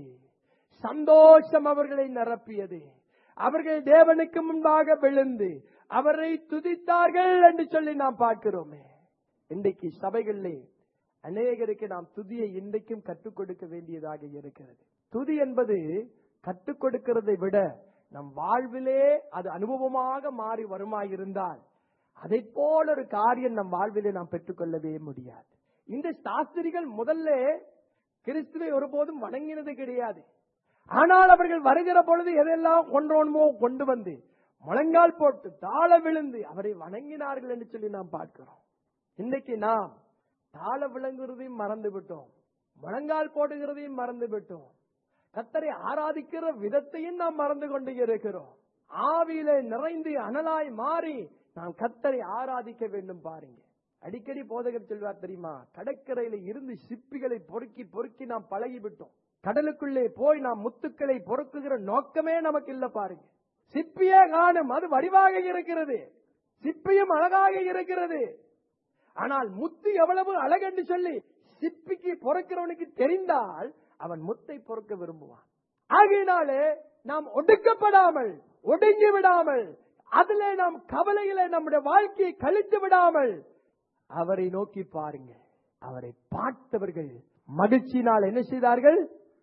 சந்தோஷம் அவர்களை நிரப்பியது. அவர்கள் தேவனுக்கு முன்பாக விழுந்து அவரை துதித்தார்கள் என்று சொல்லி நாம் பார்க்கிறோமே. இன்றைக்கு சபைகளிலே அநேகருக்கு நாம் துதியை இன்றைக்கும் கற்றுக் கொடுக்க வேண்டியதாக இருக்கிறது. துதி என்பது கற்றுக் கொடுக்கிறதை விட நம் வாழ்விலே அது அனுபவமாக மாறி வருமாயிருந்தால் அதை போல ஒரு காரியம் நம் வாழ்விலே நாம் பெற்றுக்கொள்ளவே முடியாது. இந்த சாஸ்திரிகள் முதல்ல கிறிஸ்துவை ஒருபோதும் வணங்கினது கிடையாது. ஆனால் அவர்கள் வருகிற பொழுது எதெல்லாம் கொண்டோமோ கொண்டு வந்து முழங்கால் போட்டு தாழ விழுந்து அவரை வணங்கினார்கள் என்று சொல்லி நாம் பார்க்கிறோம். இன்னைக்கு நாம் தாழ விளங்குறதையும் மறந்து விட்டோம், முழங்கால் போடுகிறதையும் மறந்து விட்டோம், கர்த்தரை ஆராதிக்கிற விதத்தையும் நாம் மறந்து கொண்டு இருக்கிறோம். ஆவியிலே நிறைந்து அனலாய் மாறி நாம் கர்த்தரை ஆராதிக்க வேண்டும். பாருங்க, அடிக்கடி போதகர் சொல்வார் தெரியுமா, கடற்கரையில இருந்து சிப்பிகளை பொறுக்கி பொறுக்கி நாம் பழகிவிட்டோம். கடலுக்குள்ளே போய் நாம் முத்துக்களை பொறுக்குகிற நோக்கமே நமக்கு இல்ல. பாருங்க, சிப்பியே காணும், அது வடிவாக இருக்கிறது, சிப்பியும் அழகாக இருக்கிறது. ஆனால் முத்து எவ்வளவு அழகென்று சொல்லி சிப்பிக்கு பொறுக்கிறவனுக்கு தெரிந்தால் அவன் முத்தை பொறுக்க விரும்புவான். ஆகையினாலே நாம் ஒடுக்கப்படாமல் ஒடுங்கி விடாமல் அதிலே நாம் கவலைகளை நம்முடைய வாழ்க்கையை கழித்து விடாமல் அவரை நோக்கி பாருங்க. அவரை பார்த்தவர்கள் மகிழ்ச்சியினால் என்ன செய்தார்கள்?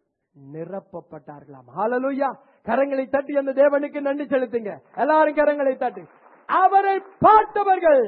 நிரப்பப்பட்டார்களாம். ஹல்லேலூயா! கரங்களை தட்டி அந்த தேவனுக்கு நன்றி செலுத்துங்க. எல்லாரும் கரங்களை தட்டி. அவரை பார்த்தவர்கள்,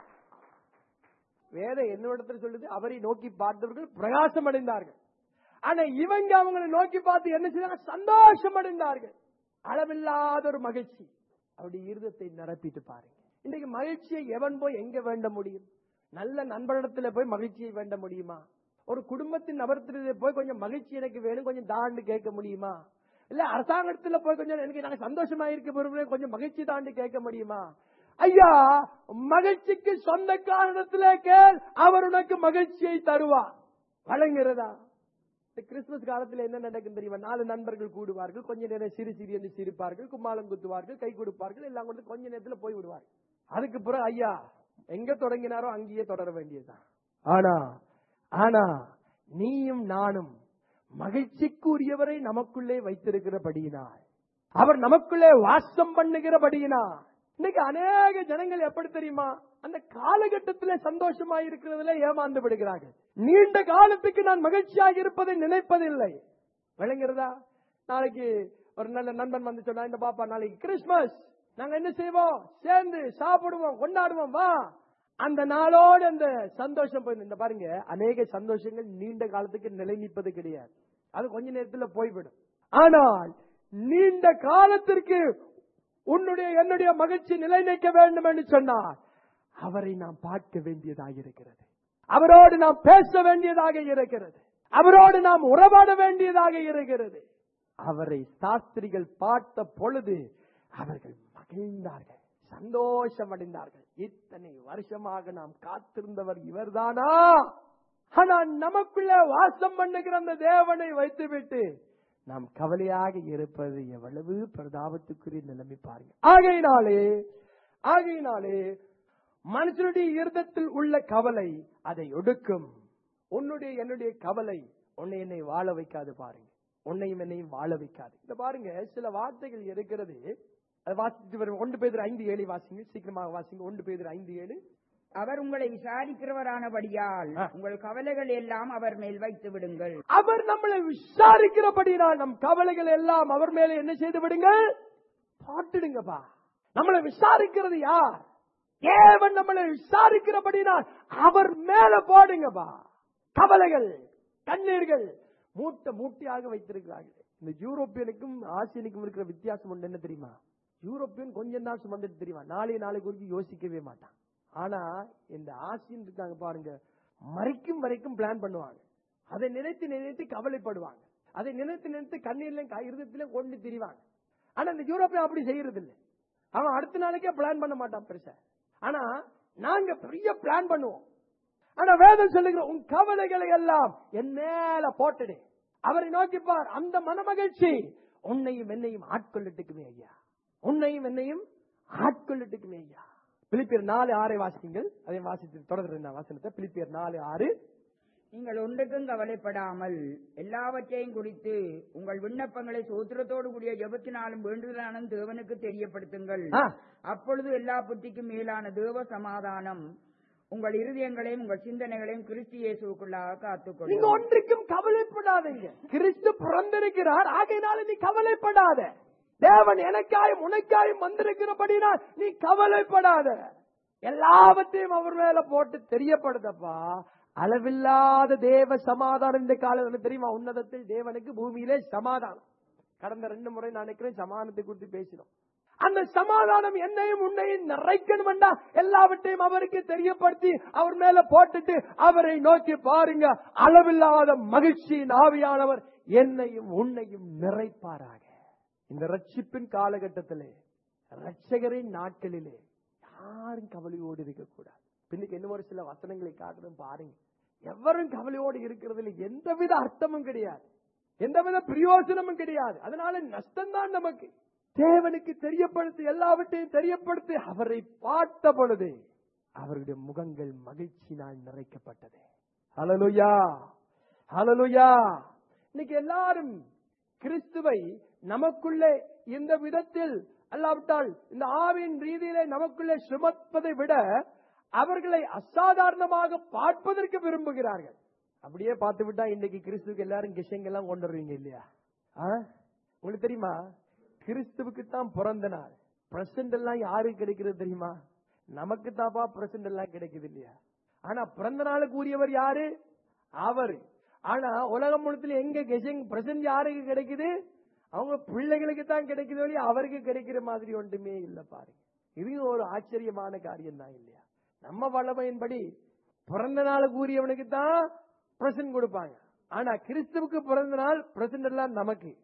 வேதம் என்னிடத்தில் சொல்லுது, அவரை நோக்கி பார்த்தவர்கள் பிரகாசம் அடைந்தார்கள். ஆனா இவங்க அவங்களை நோக்கி பார்த்து என்ன செய்தாங்க? சந்தோஷம் அடைந்தார்கள். அளவில்லாத ஒரு மகிழ்ச்சி அவருடைய இருதயத்தை நிரப்பிட்டு பாருங்க. இன்றைக்கு மகிழ்ச்சியை எவன் போய் எங்க வேண்ட முடியும்? நல்ல நண்பரிடத்துல போய் மகிழ்ச்சியை வேண்ட முடியுமா? ஒரு குடும்பத்தின் நபரத்திலே போய் கொஞ்சம் மகிழ்ச்சி எனக்கு வேணும் கொஞ்சம் தாண்டு கேட்க முடியுமா? இல்ல அரசாங்கத்துல போய் கொஞ்சம் எனக்கு நாங்க சந்தோஷமா இருக்க விரும்புறேன் கொஞ்சம் மகிழ்ச்சி தாண்டி கேட்க முடியுமா? ஐயா, மகிழ்ச்சிக்கு சொந்த காரணத்திலே கேள், அவர் உனக்கு மகிழ்ச்சியை தருவார். வழங்குகிறதா? கிறிஸ்துமஸ் காலத்தில் என்ன நடக்கும் தெரியுமா? நாலு நண்பர்கள் கூடுவார்கள், கொஞ்ச நேரம் சிறு சிறு என்று சிரிப்பார்கள், கும்மாளம் குத்துவார்கள், கை கொடுப்பார்கள், எல்லாம் கொண்டு கொஞ்ச நேரத்துல போய் விடுவார்கள். அதுக்கு பிறகு ஐயா எங்க தொடங்கினாரோ அங்கேயே தொடர வேண்டியதுதான். ஆனா ஆனா நீயும் நானும் மகிழ்ச்சிக்குரியவரை நமக்குள்ளே வைத்திருக்கிறபடியினால், அவர் நமக்குள்ளே வாசம் பண்ணுகிறபடியினால், இன்னைக்கு அநேக ஜனங்கள் எப்படி தெரியுமா? அந்த காலகட்டத்திலே சந்தோஷமா இருக்கிறதுல ஏமாந்து விடுகிறார்கள். நீண்ட காலத்துக்கு நான் மகிழ்ச்சியாக இருப்பதை நினைப்பதில்லை. விளங்குறதா? நாளைக்கு ஒரு நல்ல நண்பன் வந்து சொன்னா, இந்த பாப்பா நாளைக்கு கிறிஸ்துமஸ், நாங்க என்ன செய்வோம்? சேர்ந்து சாப்பிடுவோம், கொண்டாடுவோம், வா. அந்த நாளோடு அந்த சந்தோஷம் போய் இந்த பாருங்க, அநேக சந்தோஷங்கள் நீண்ட காலத்துக்கு நிலை நிற்பது கிடையாது, அது கொஞ்ச நேரத்துல போய்விடும். ஆனால் நீண்ட காலத்திற்கு உன்னுடைய என்னுடைய மகிழ்ச்சி நிலை நிற்க வேண்டும் என்று சொன்னார் அவரை நாம் பார்க்க வேண்டியதாக இருக்கிறது, அவரோடு நாம் பேச வேண்டியதாக இருக்கிறது, அவரோடு நாம் உறவாட வேண்டியதாக இருக்கிறது. அவரை சாஸ்திரிகள் பார்த்த பொழுது அவர்கள் மகிழ்ந்தார்கள், சந்தோஷம் அடைந்தார்கள். இத்தனை வருஷமாக நாம் காத்திருந்தவர் இவர்தானா? ஆனால் நமக்குள்ள வாசம் பண்ணுகிற அந்த தேவனை வைத்துவிட்டு நாம் கவலையாக இருப்பது எவ்வளவு பிரதாபத்துக்குரிய நிலைமை பாருங்க. ஆகையினாலே ஆகையினாலே மனுஷனுடைய இருதயத்தில் உள்ள கவலை அதை ஒடுக்கும். உன்னுடைய என்னுடைய கவலை உன்னை என்னை வாழ வைக்காது. பாருங்க, உன்னையும் என்னையும் வாழ வைக்காது. இந்த பாருங்க, சில வார்த்தைகள் இருக்கிறது, அதை வாசித்து வரும். ஒன்று பேதுரு ஐந்து ஏழு வாசிங்க, சீக்கிரமாக வாசிங்க. ஒன்று பேதுரு ஐந்து ஏழு. அவர் உங்களை விசாரிக்கிறவரானபடியால் உங்கள் கவலைகள் எல்லாம் அவர் மேல் வைத்து விடுங்கள். அவர் நம்மளை விசாரிக்கிறபடியால் நம் கவலைகள் எல்லாம் அவர் மேலே என்ன செய்து விடுங்கள்? போட்டுடுங்கப்பா. நம்மளை விசாரிக்கிறது யார்? தேவன் நம்மளை விசாரிக்கிறபடினால் அவர் மேல போடுங்கப்பா. கவலைகள், கண்ணீர்கள் மூட்டை மூட்டையாக வைத்திருக்கிறார்கள். இந்த யூரோப்பியனுக்கும் ஆசியனுக்கும் இருக்கிற வித்தியாசம் ஒன்று என்ன தெரியுமா? யூரோப்பியன் கொஞ்சம் தான் சுமந்துட்டு தெரியுமா, நாளை நாளை குறித்து யோசிக்கவே மாட்டான். ஆனா இந்த ஆசியன் இருக்காங்க பாருங்க, மறைக்கும் வரைக்கும் பிளான் பண்ணுவாங்க. அதை நினைத்து நினைத்து கவலைப்படுவாங்க. அதை நினைத்து நினைத்து கண்ணீர்ல இருதயத்திலும் கொண்டு திரிவாங்க. ஆனா இந்த யூரோப்பியன் அப்படி செய்யறது இல்லை. அவன் அடுத்த நாளைக்கே பிளான் பண்ண மாட்டான் பெருசா. ஆனா நாங்க பெரிய பிளான் பண்ணுவோம். ஆனா வேதம் சொல்லுகிற உன் கவலைகளை எல்லாம் என் மேல போட்டுடு, அவரை நோக்கிப்பார், அந்த மனமகிழ்ச்சி உன்னையும் என்னையும் ஆட்கொள்ளட்டுக்குமே ஐயா, உன்னையும் என்னையும் ஆட்கொள்ளட்டுக்குமே ஐயா. பிலிப்பியர் நாலு ஆறை வாசிங்கள். அதை வாசித்து தொடர்ந்து வாசனத்தை. பிலிப்பியர் நாலு ஆறு. நீங்கள் ஒன்றுக்கும் கவலைப்படாமல் எல்லாவற்றையும் குறித்து உங்கள் விண்ணப்பங்களை சோத்திரத்தோடு கூடிய ஜெபத்தினாலும் வேண்டுதலாலும் தேவனுக்கு தெரியப்படுத்துங்கள். அப்பொழுது எல்லா புத்திக்கும் மேலான தேவ சமாதானம் உங்கள் இருதயங்களையும் உங்கள் சிந்தனைகளையும் கிறிஸ்து இயேசுவுக்குள்ளாக காத்துக்கொள்ளும். நீங்க ஒன்றுக்கும் கவலைப்படாதீங்க. கிறிஸ்து பிறந்திருக்கிறார், ஆகையினால நீ கவலைப்படாத. தேவன் எனக்காயும் உனக்காயும் வந்திருக்கிறபடினால் நீ கவலைப்படாத. எல்லாவற்றையும் அவர் மேல போட்டு தெரியப்படுதப்பா. அளவில்லாத தேவ சமாதானம் இந்த காலம் தெரியுமா? உன்னதத்தில் தேவனுக்கு பூமியிலே சமாதானம். கடந்த ரெண்டு முறை நான் நினைக்கிறேன் சமாதானத்தை குறித்து பேசினோம். அந்த சமாதானம் என்னையும் உன்னையும் நிறைக்கணும் வேண்டா, எல்லாவற்றையும் அவருக்கு தெரியப்படுத்தி அவர் மேல போட்டுட்டு அவரை நோக்கி பாருங்க. அளவில்லாத மகிழ்ச்சியின் ஆவியானவர் என்னையும் உன்னையும் நிறைப்பாராக. இந்த ரட்சிப்பின் காலகட்டத்திலே, ரட்சகரின் நாட்களிலே யாரும் கவலையோடு இருக்கக்கூடாது. பின்னுக்கு என்ன ஒரு சில வசனங்களை காட்டுறோம் பாருங்க. எவரும் கவலையோடு இருக்கிறதுல எந்தவித அர்த்தமும் கிடையாது, எந்தவித பிரயோஜனமும் கிடையாது. அதனால நஷ்டம்தான் நமக்கு. தேவனுக்கு தெரியப்படுத்தி எல்லாவற்றையும் தெரியப்படுத்தி அவரை பார்த்த பொழுது அவருடைய முகங்கள் மகிழ்ச்சியினால் நிறைக்கப்பட்டது. ஹல்லேலூயா, ஹல்லேலூயா. இன்னைக்கு எல்லாரும் கிறிஸ்துவை நமக்குள்ளே இந்த விதத்தில் அல்லாவிட்டால் இந்த ஆவியின் ரீதியிலே நமக்குள்ளே சுமப்பதை விட அவர்களை அசாதாரணமாக பார்ப்பதற்கு விரும்புகிறார்கள். அப்படியே பார்த்து விட்டா இன்னைக்கு கிறிஸ்துவுக்கு எல்லாரும் கிஷங்கெல்லாம் கொண்டு வருவீங்க இல்லையா? உங்களுக்கு தெரியுமா, கிறிஸ்துவுக்கு தான் பிறந்த நாள். பிரசன்ட் எல்லாம் யாருக்கு கிடைக்கிறது தெரியுமா? நமக்கு தாப்பா பிரசன்ட் எல்லாம் கிடைக்குது இல்லையா? ஆனா பிறந்த நாளுக்கு உரியவர் யாரு? அவரு. ஆனா உலகம் முழுத்துல எங்க கெஷங் பிரசன்ட் யாருக்கு கிடைக்குது? அவங்க பிள்ளைகளுக்கு தான் கிடைக்குது இல்லையா? அவருக்கு கிடைக்கிற மாதிரி ஒன்றுமே இல்ல பாருங்க. இது ஒரு ஆச்சரியமான காரியம் தான் இல்லையா? நம்ம வல்லமையின்படி பிறந்த நாளுக்கு உரியவனுக்கு தான் பிரசன்ட் கொடுப்பாங்க. ஆனா கிறிஸ்துவுக்கு பிறந்த நாள் பிரசன்ட் எல்லாம் நமக்கு.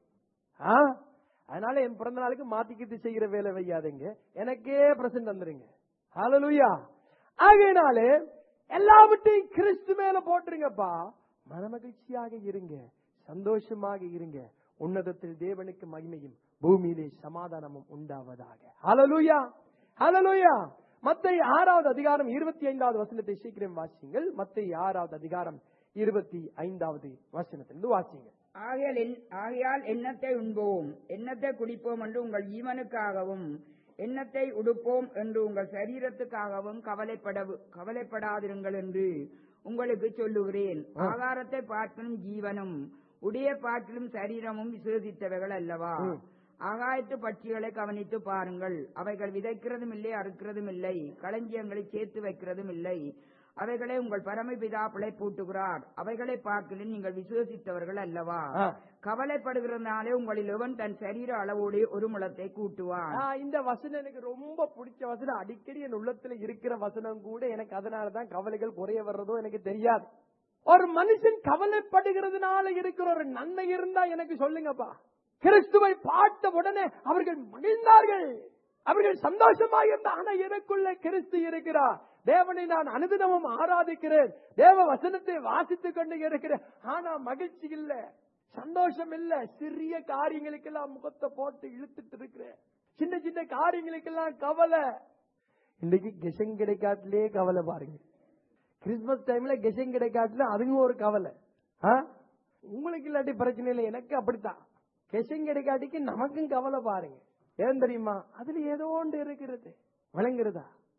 அதனால என் பிறந்த நாளுக்கு மாத்திக்கிட்டு செய்கிற வேலை வையாதீங்க, எனக்கே பிரசன்ட் வந்துருங்க. ஹல்லேலூயா. ஆகையினாலே எல்லாவற்றையும் கிறிஸ்து மேல போட்டுருங்கப்பா. மனமகிழ்ச்சியாக இருங்க, சந்தோஷமாக இருங்க. உன்னதத்தில் தேவனுக்கு மகிமையும் பூமியிலே சமாதானமும் உண்டாவதாக. ஹல்லேலூயா, ஹல்லேலூயா. மத்தேயு ஆறாவது அதிகாரம் இருபத்தி ஐந்தாவது வசனத்தை சீக்கிரம் வாசிங்கள். மத்தேயு ஆறாவது அதிகாரம் இருபத்தி ஐந்தாவது வசனத்திலிருந்து வாசிங்க. ஆகையால் எண்ணத்தை உண்போம், எண்ணத்தை குடிப்போம் என்று உங்கள் ஈவனுக்காகவும் எண்ணத்தை உடுப்போம் என்று உங்கள் சரீரத்துக்காகவும் கவலைப்பட கவலைப்படாதிருங்கள் என்று உங்களுக்கு சொல்லுகிறேன். ஆகாரத்தை பார்க்கலும் ஜீவனும் உடைய பாட்டிலும் சரீரமும் விசேஷித்தவைகள் அல்லவா? ஆகாயத்து பட்சிகளை கவனித்து பாருங்கள், அவைகள் விதைக்கிறதும் இல்லை, அறுக்கிறதும் இல்லை, களஞ்சியங்களை சேர்த்து வைக்கிறதும் இல்லை, அவைகளை உங்கள் பரமபிதா பிழைப்பூட்டுகிறார். அவைகளை பார்க்கலும் நீங்கள் விசுவசித்தவர்கள் அல்லவா? கவலைப்படுகிறதுனாலே உங்களில் எவன் தன் சரீர அளவோடு ஒரு முளத்தை கூட்டுவான். இந்த வசனம் எனக்கு ரொம்ப பிடிச்ச வசனம். அடிக்கடி என் உள்ளத்துல இருக்கிற வசனம் கூட. எனக்கு அதனாலதான் கவலைகள் குறைய வர்றதோ எனக்கு தெரியாது. ஒரு மனுஷன் கவலைப்படுகிறதுனால இருக்கிற ஒரு நன்மை இருந்தா எனக்கு சொல்லுங்கப்பா. கிறிஸ்துவை பார்த்த உடனே அவர்கள் மகிழ்ந்தார்கள், அவர்கள் சந்தோஷமாக இருந்தா. ஆனா எனக்குள்ள கிறிஸ்து இருக்கிறார், தேவனை நான் அனுதினமும் ஆராதிக்கிறேன், தேவ வசனத்தை வாசித்துக் கொண்டு இருக்கிறேன். ஆனா மகிழ்ச்சி இல்ல, சந்தோஷம் இல்ல. சிறிய காரியங்களுக்கெல்லாம் முகத்தை போட்டு இழுத்துட்டு இருக்கிறேன். சின்ன சின்ன காரியங்களுக்கெல்லாம் கவலை. இன்னைக்கு கெஷங் கிடைக்காட்டிலே கவலை பாருங்க. கிறிஸ்துமஸ் டைம்ல கெஷங் கிடைக்காட்டுல அதுங்க ஒரு கவலை. உங்களுக்கு இல்லாட்டி பிரச்சனை இல்லை, எனக்கு அப்படித்தான். கெஷங் கிடைக்காட்டிக்கு நமக்கும் கவலை பாருங்க. ஏன் தெரியுமா? அதுல ஏதோ ஒன்று இருக்கிறது, விளங்குறதா?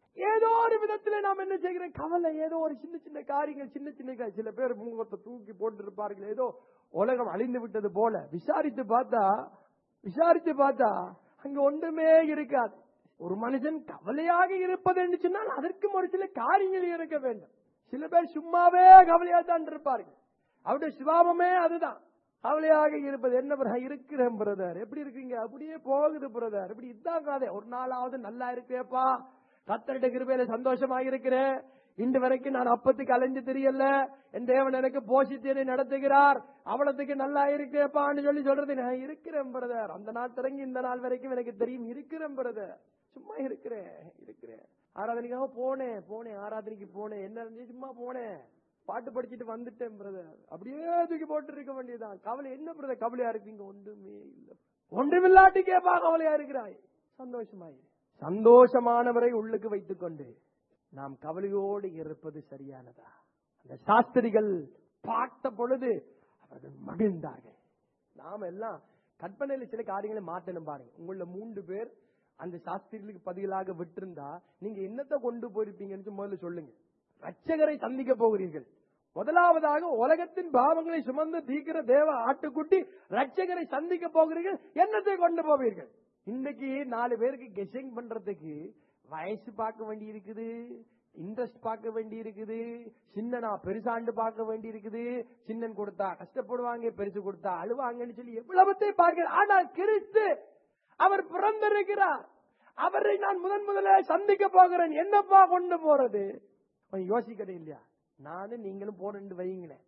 ஏதோ ஒரு விதத்துல நாம் என்ன செய்கிறோம், கவலை. ஏதோ ஒரு சின்ன சின்ன காரியங்கள், சின்ன சின்ன சில பேர் முகத்தை தூக்கி போட்டு இருப்பார்கள், ஏதோ உலகம் அழிந்து விட்டது போல. விசாரித்து பார்த்தா விசாரித்து பார்த்தா அங்க ஒன்றுமே இருக்காது. ஒரு மனுஷன் கவலையாக இருப்பது என்று சொன்னால் அதற்கும் ஒரு சில காரியங்கள் இருக்க வேண்டும். சில பேர் சும்மாவே கவலையாக தான் இருப்பார்கள். அவருடைய சுபாவமே அதுதான், கவலையாக இருப்பது. என்ன பிரதர் இருக்கிறேன் பிரதர், எப்படி இருக்கீங்க, அப்படியே போகுது பிரதர், இப்படி இதான் காதே. ஒரு நாளாவது நல்லா இருக்கேப்பா, கர்த்தருடைய கிருபையில சந்தோஷமாக இருக்கிறேன், இன்று வரைக்கும் நான் அப்பத்துக்கு அலைஞ்சு தெரியல, என் தேவன் எனக்கு போஷித்து நடத்துகிறார், அவளத்துக்கு நல்லா இருக்கேப்பான்னு சொல்லி சொல்றது. நான் இருக்கிறேன் பிரதர், அந்த நாள் தொடங்கி இந்த நாள் வரைக்கும் எனக்கு தெரியும் இருக்கிறேன் பிரதர், சும்மா இருக்கிறேன் இருக்கிறேன் ஆராதனைக்காக போனேன் போனேன் ஆராதனைக்கு போனேன், என்ன இருந்துச்சு சும்மா போனேன், பாட்டு படிச்சுட்டு வந்துட்டேன் பிரதர். அப்படியே தூக்கி போட்டு இருக்க வேண்டியதான். கவலை என்ன பிரதர், கவலையா இருக்கீங்க, ஒன்றுமே இல்லை, ஒன்றுமில்லாட்டி கேப்பா கவலையா இருக்கிறாய். சந்தோஷமாய் சந்தோஷமானவரை உள்ளுக்கு வைத்துக் கொண்டு நாம் கவலையோடு இருப்பது சரியானதா? அந்த சாஸ்திரிகள் பார்த்த பொழுது அவர்கள் மகிழ்ந்தார்கள். நாம எல்லாம் கற்பனையில சில காரியங்களை மாற்றணும் பாருங்க. உங்கள மூன்று பேர் அந்த சாஸ்திரிகளுக்கு பதிலாக விட்டிருந்தா நீங்க என்னத்தை கொண்டு போயிருப்பீங்கன்னு முதல்ல சொல்லுங்க. ரட்சகரை சந்திக்க போகிறீர்கள். முதலாவதாக உலகத்தின் பாவங்களை சுமந்து தீக்கிற தேவ ஆட்டுக்குட்டி ரட்சகரை சந்திக்க போகிறீர்கள். என்னத்தை கொண்டு போவீர்கள்? இன்னைக்கு நாலு பேருக்கு கெஸிங் பண்றதுக்கு வயசு பார்க்க வேண்டி இருக்குது, இன்ட்ரெஸ்ட் பார்க்க வேண்டி இருக்குது, சின்னனா பெருசாண்டு பார்க்க வேண்டி இருக்குது. சின்னன் கொடுத்தா கஷ்டப்படுவாங்க, பெருசு கொடுத்தா அழுவாங்கன்னு சொல்லி எவ்வளவத்தை பார்க்க. ஆனால் கிறிஸ்து அவர் பிறந்திருக்கிறார், அவரை நான் முதன் முதல சந்திக்க போகிறேன், என்னப்பா கொண்டு போறது? யோசிக்கணும் இல்லையா? நானும் நீங்களும் போறேன்னு வைங்களேன்.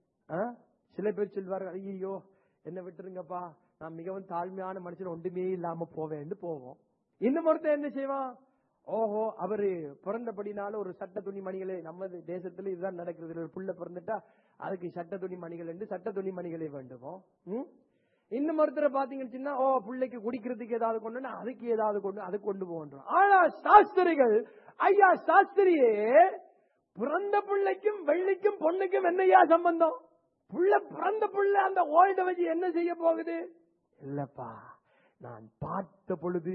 சில பேர் சொல்வார்கள், ஐயோ என்ன விட்டுருங்கப்பா, நான் மிகவும் தாழ்மையான மனுஷன், ஒன்றுமே இல்லாம போவேன்னு போவோம். இன்னும் ஒருத்தர் என்ன செய்வான், ஓஹோ அவரு பிறந்தபடினால ஒரு சட்ட துணி மணிகளை, நம்ம தேசத்துல இதுதான் நடக்கிறது, ஒரு புள்ள பிறந்துட்டா அதுக்கு சட்ட துணி மணிகள் என்று சட்ட துணி மணிகளை வேண்டுமோ. இன்னும் ஒருத்தரை பாத்தீங்கன்னா, ஓ பிள்ளைக்கு குடிக்கிறதுக்கு ஏதாவது கொண்டு, அதுக்கு ஏதாவது கொண்டு அது கொண்டு போன்றோம். ஆனா சாஸ்திரிகள், ஐயா சாஸ்திரியே, பிறந்த பிள்ளைக்கும் வெள்ளிக்கும் பொண்ணுக்கும் என்னையா சம்பந்தம்? புள்ள பிறந்த புள்ள அந்த ஓல்ட வச்சு என்ன செய்ய போகுது? இல்லப்பா, நான் பார்த்த பொழுது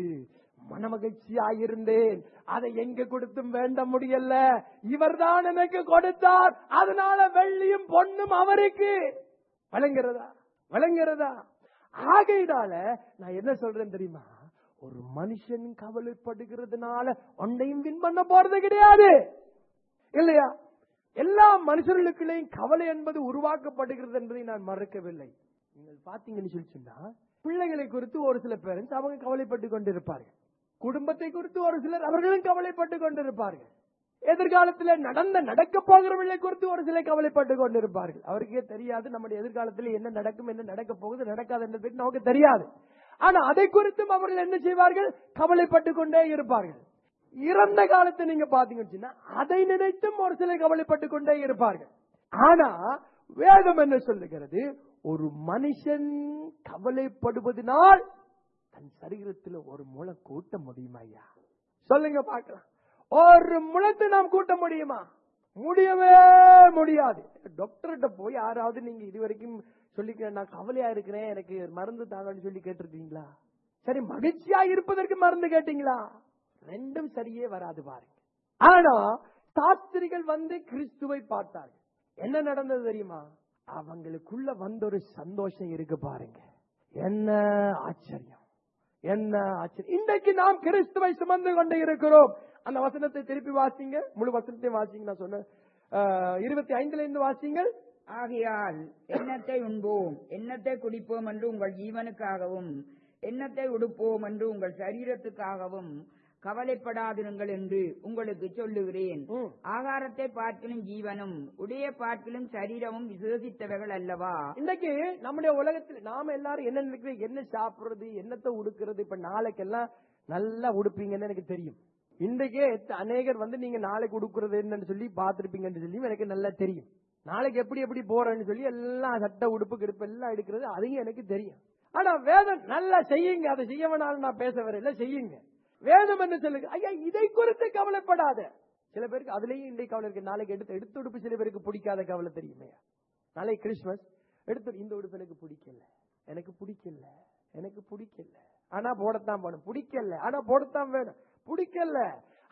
மனமகிழ்ச்சியாயிருந்தேன், அதை எங்க கொடுத்தும் வேண்ட முடியல, இவர்தான் எனக்கு கொடுத்தார், அதனால வெள்ளியும் பொண்ணும் அவருக்கு. வழங்குறதா வழங்குறதா ஆகையினால நான் என்ன சொல்றேன் தெரியுமா? ஒரு மனுஷன் கவலைப்படுகிறதுனால ஒன்றையும் வின் பண்ண போறது கிடையாது, இல்லையா? எல்லா மனுஷர்களுக்குள்ளேயும் கவலை என்பது உருவாக்கப்படுகிறது என்பதை நான் மறக்கவில்லை. நீங்கள் பாத்தீங்கன்னு சொல்லி சொன்னா, பிள்ளைகளை குறித்து ஒரு சில பேரண்ட்ஸ் அவங்க கவலைப்பட்டு கொண்டிருப்பார்கள், குடும்பத்தை குறித்து ஒரு சிலர் அவர்களும் கவலைப்பட்டு கொண்டிருப்பார்கள், எதிர்காலத்தில் நடந்த நடக்க போகிறவர்களை குறித்து ஒரு சிலர் கவலைப்பட்டு கொண்டிருப்பார்கள். அவருக்கே தெரியாது நம்முடைய எதிர்காலத்தில் என்ன நடக்கும், என்ன நடக்க போகுது, நடக்காது என்பது நமக்கு தெரியாது. ஆனா அதை குறித்தும் அவர்கள் என்ன செய்வார்கள்? கவலைப்பட்டு கொண்டே இருப்பார்கள். இறந்த காலத்தை நீங்க பாத்தீங்கன்னா அதை நினைத்தும் ஒரு சிலர் கவலைப்பட்டு கொண்டே இருப்பார்கள். ஆனா வேதம் என்ன சொல்லுகிறது? ஒரு மனுஷன் கவலைப்படுவதனால் தன் சரீரத்தில் ஒரு முளை கூட்ட முடியுமா? ஐயா சொல்லுங்க பார்க்கலாம். ஒரு முளத்தை நாம் கூட்ட முடியுமா? முடியவே முடியாது. டாக்டர்கிட்ட போய் யாராவது நீங்க இதுவரைக்கும் சொல்லிக்க, நான் கவலையா இருக்கிறேன் எனக்கு மருந்து தாங்கன்னு சொல்லி கேட்டிருக்கீங்களா? சரி, மகிழ்ச்சியா இருப்பதற்கு மருந்து கேட்டீங்களா? ரெண்டும் சரியே வராது பாருங்க. ஆனா சாஸ்திரிகள் வந்து கிறிஸ்துவை பார்த்தார்கள். என்ன நடந்தது தெரியுமா? அவங்களுக்குள்ள வந்த ஒரு சந்தோஷம் இருக்கு பாருங்க. என்ன ஆச்சரியம், என்ன ஆச்சரியம். இன்றைக்கு நாம் கிறிஸ்துவை சுமந்து கொண்டு இருக்கிறோம். அந்த வசனத்தை திருப்பி வாசிங்க, முழு வசனத்தையும் வாசிங்க. நான் சொன்ன இருபத்தி ஐந்துல இருந்து வாசிங்கள். ஆகையால் எண்ணத்தை உண்போம், எண்ணத்தை குடிப்போம் என்று உங்கள் ஜீவனுக்காகவும், எண்ணத்தை உடுப்போம் என்று உங்கள் சரீரத்துக்காகவும் கவலைப்படாதிருங்கள் என்று உங்களுக்கு சொல்லுகிறேன். ஆகாரத்தை பார்க்கிலும் ஜீவனும் உடைய பார்க்கிலும் சரீரமும் விசேஷித்தவைகள் அல்லவா? இன்னைக்கு நம்முடைய உலகத்தில் நாம எல்லாரும் என்ன நினைக்கிறோம்? என்ன சாப்பிடுறது, என்னத்தை உடுக்கிறது. இப்ப நாளைக்கெல்லாம் நல்லா உடுப்பீங்கன்னு எனக்கு தெரியும். இன்றைக்கே அநேகர் வந்து நீங்க நாளைக்கு உடுக்கிறது என்னன்னு சொல்லி பாத்திருப்பீங்கன்னு சொல்லி எனக்கு நல்லா தெரியும். நாளைக்கு எப்படி எப்படி போறேன்னு சொல்லி எல்லாம் சட்ட உடுப்பு கிடுப்பு எல்லாம் எடுக்கிறது, அதையும் எனக்கு தெரியும். ஆனா வேதம் நல்லா செய்யுங்க, அதை செய்ய வேணாலும் நான் பேச வரல, செய்யுங்க. வேதம் என்ன சொல்லுங்க? ஐயா இதை குறித்து கவலைப்படாத. சில பேருக்கு அதுலயும் இன்றைக்கு கவலை இருக்கு. நாளைக்கு எடுத்து எடுத்து உடுப்பு சில பேருக்கு பிடிக்காத கவலை தெரியுமே. நாளைக்கு கிறிஸ்துமஸ் எடுத்து, இந்த உடுப்பு எனக்கு பிடிக்கல, எனக்கு பிடிக்கல, எனக்கு பிடிக்கல, ஆனா போடத்தான் போகணும். பிடிக்கல ஆனா போடத்தான் வேணும். பிடிக்கல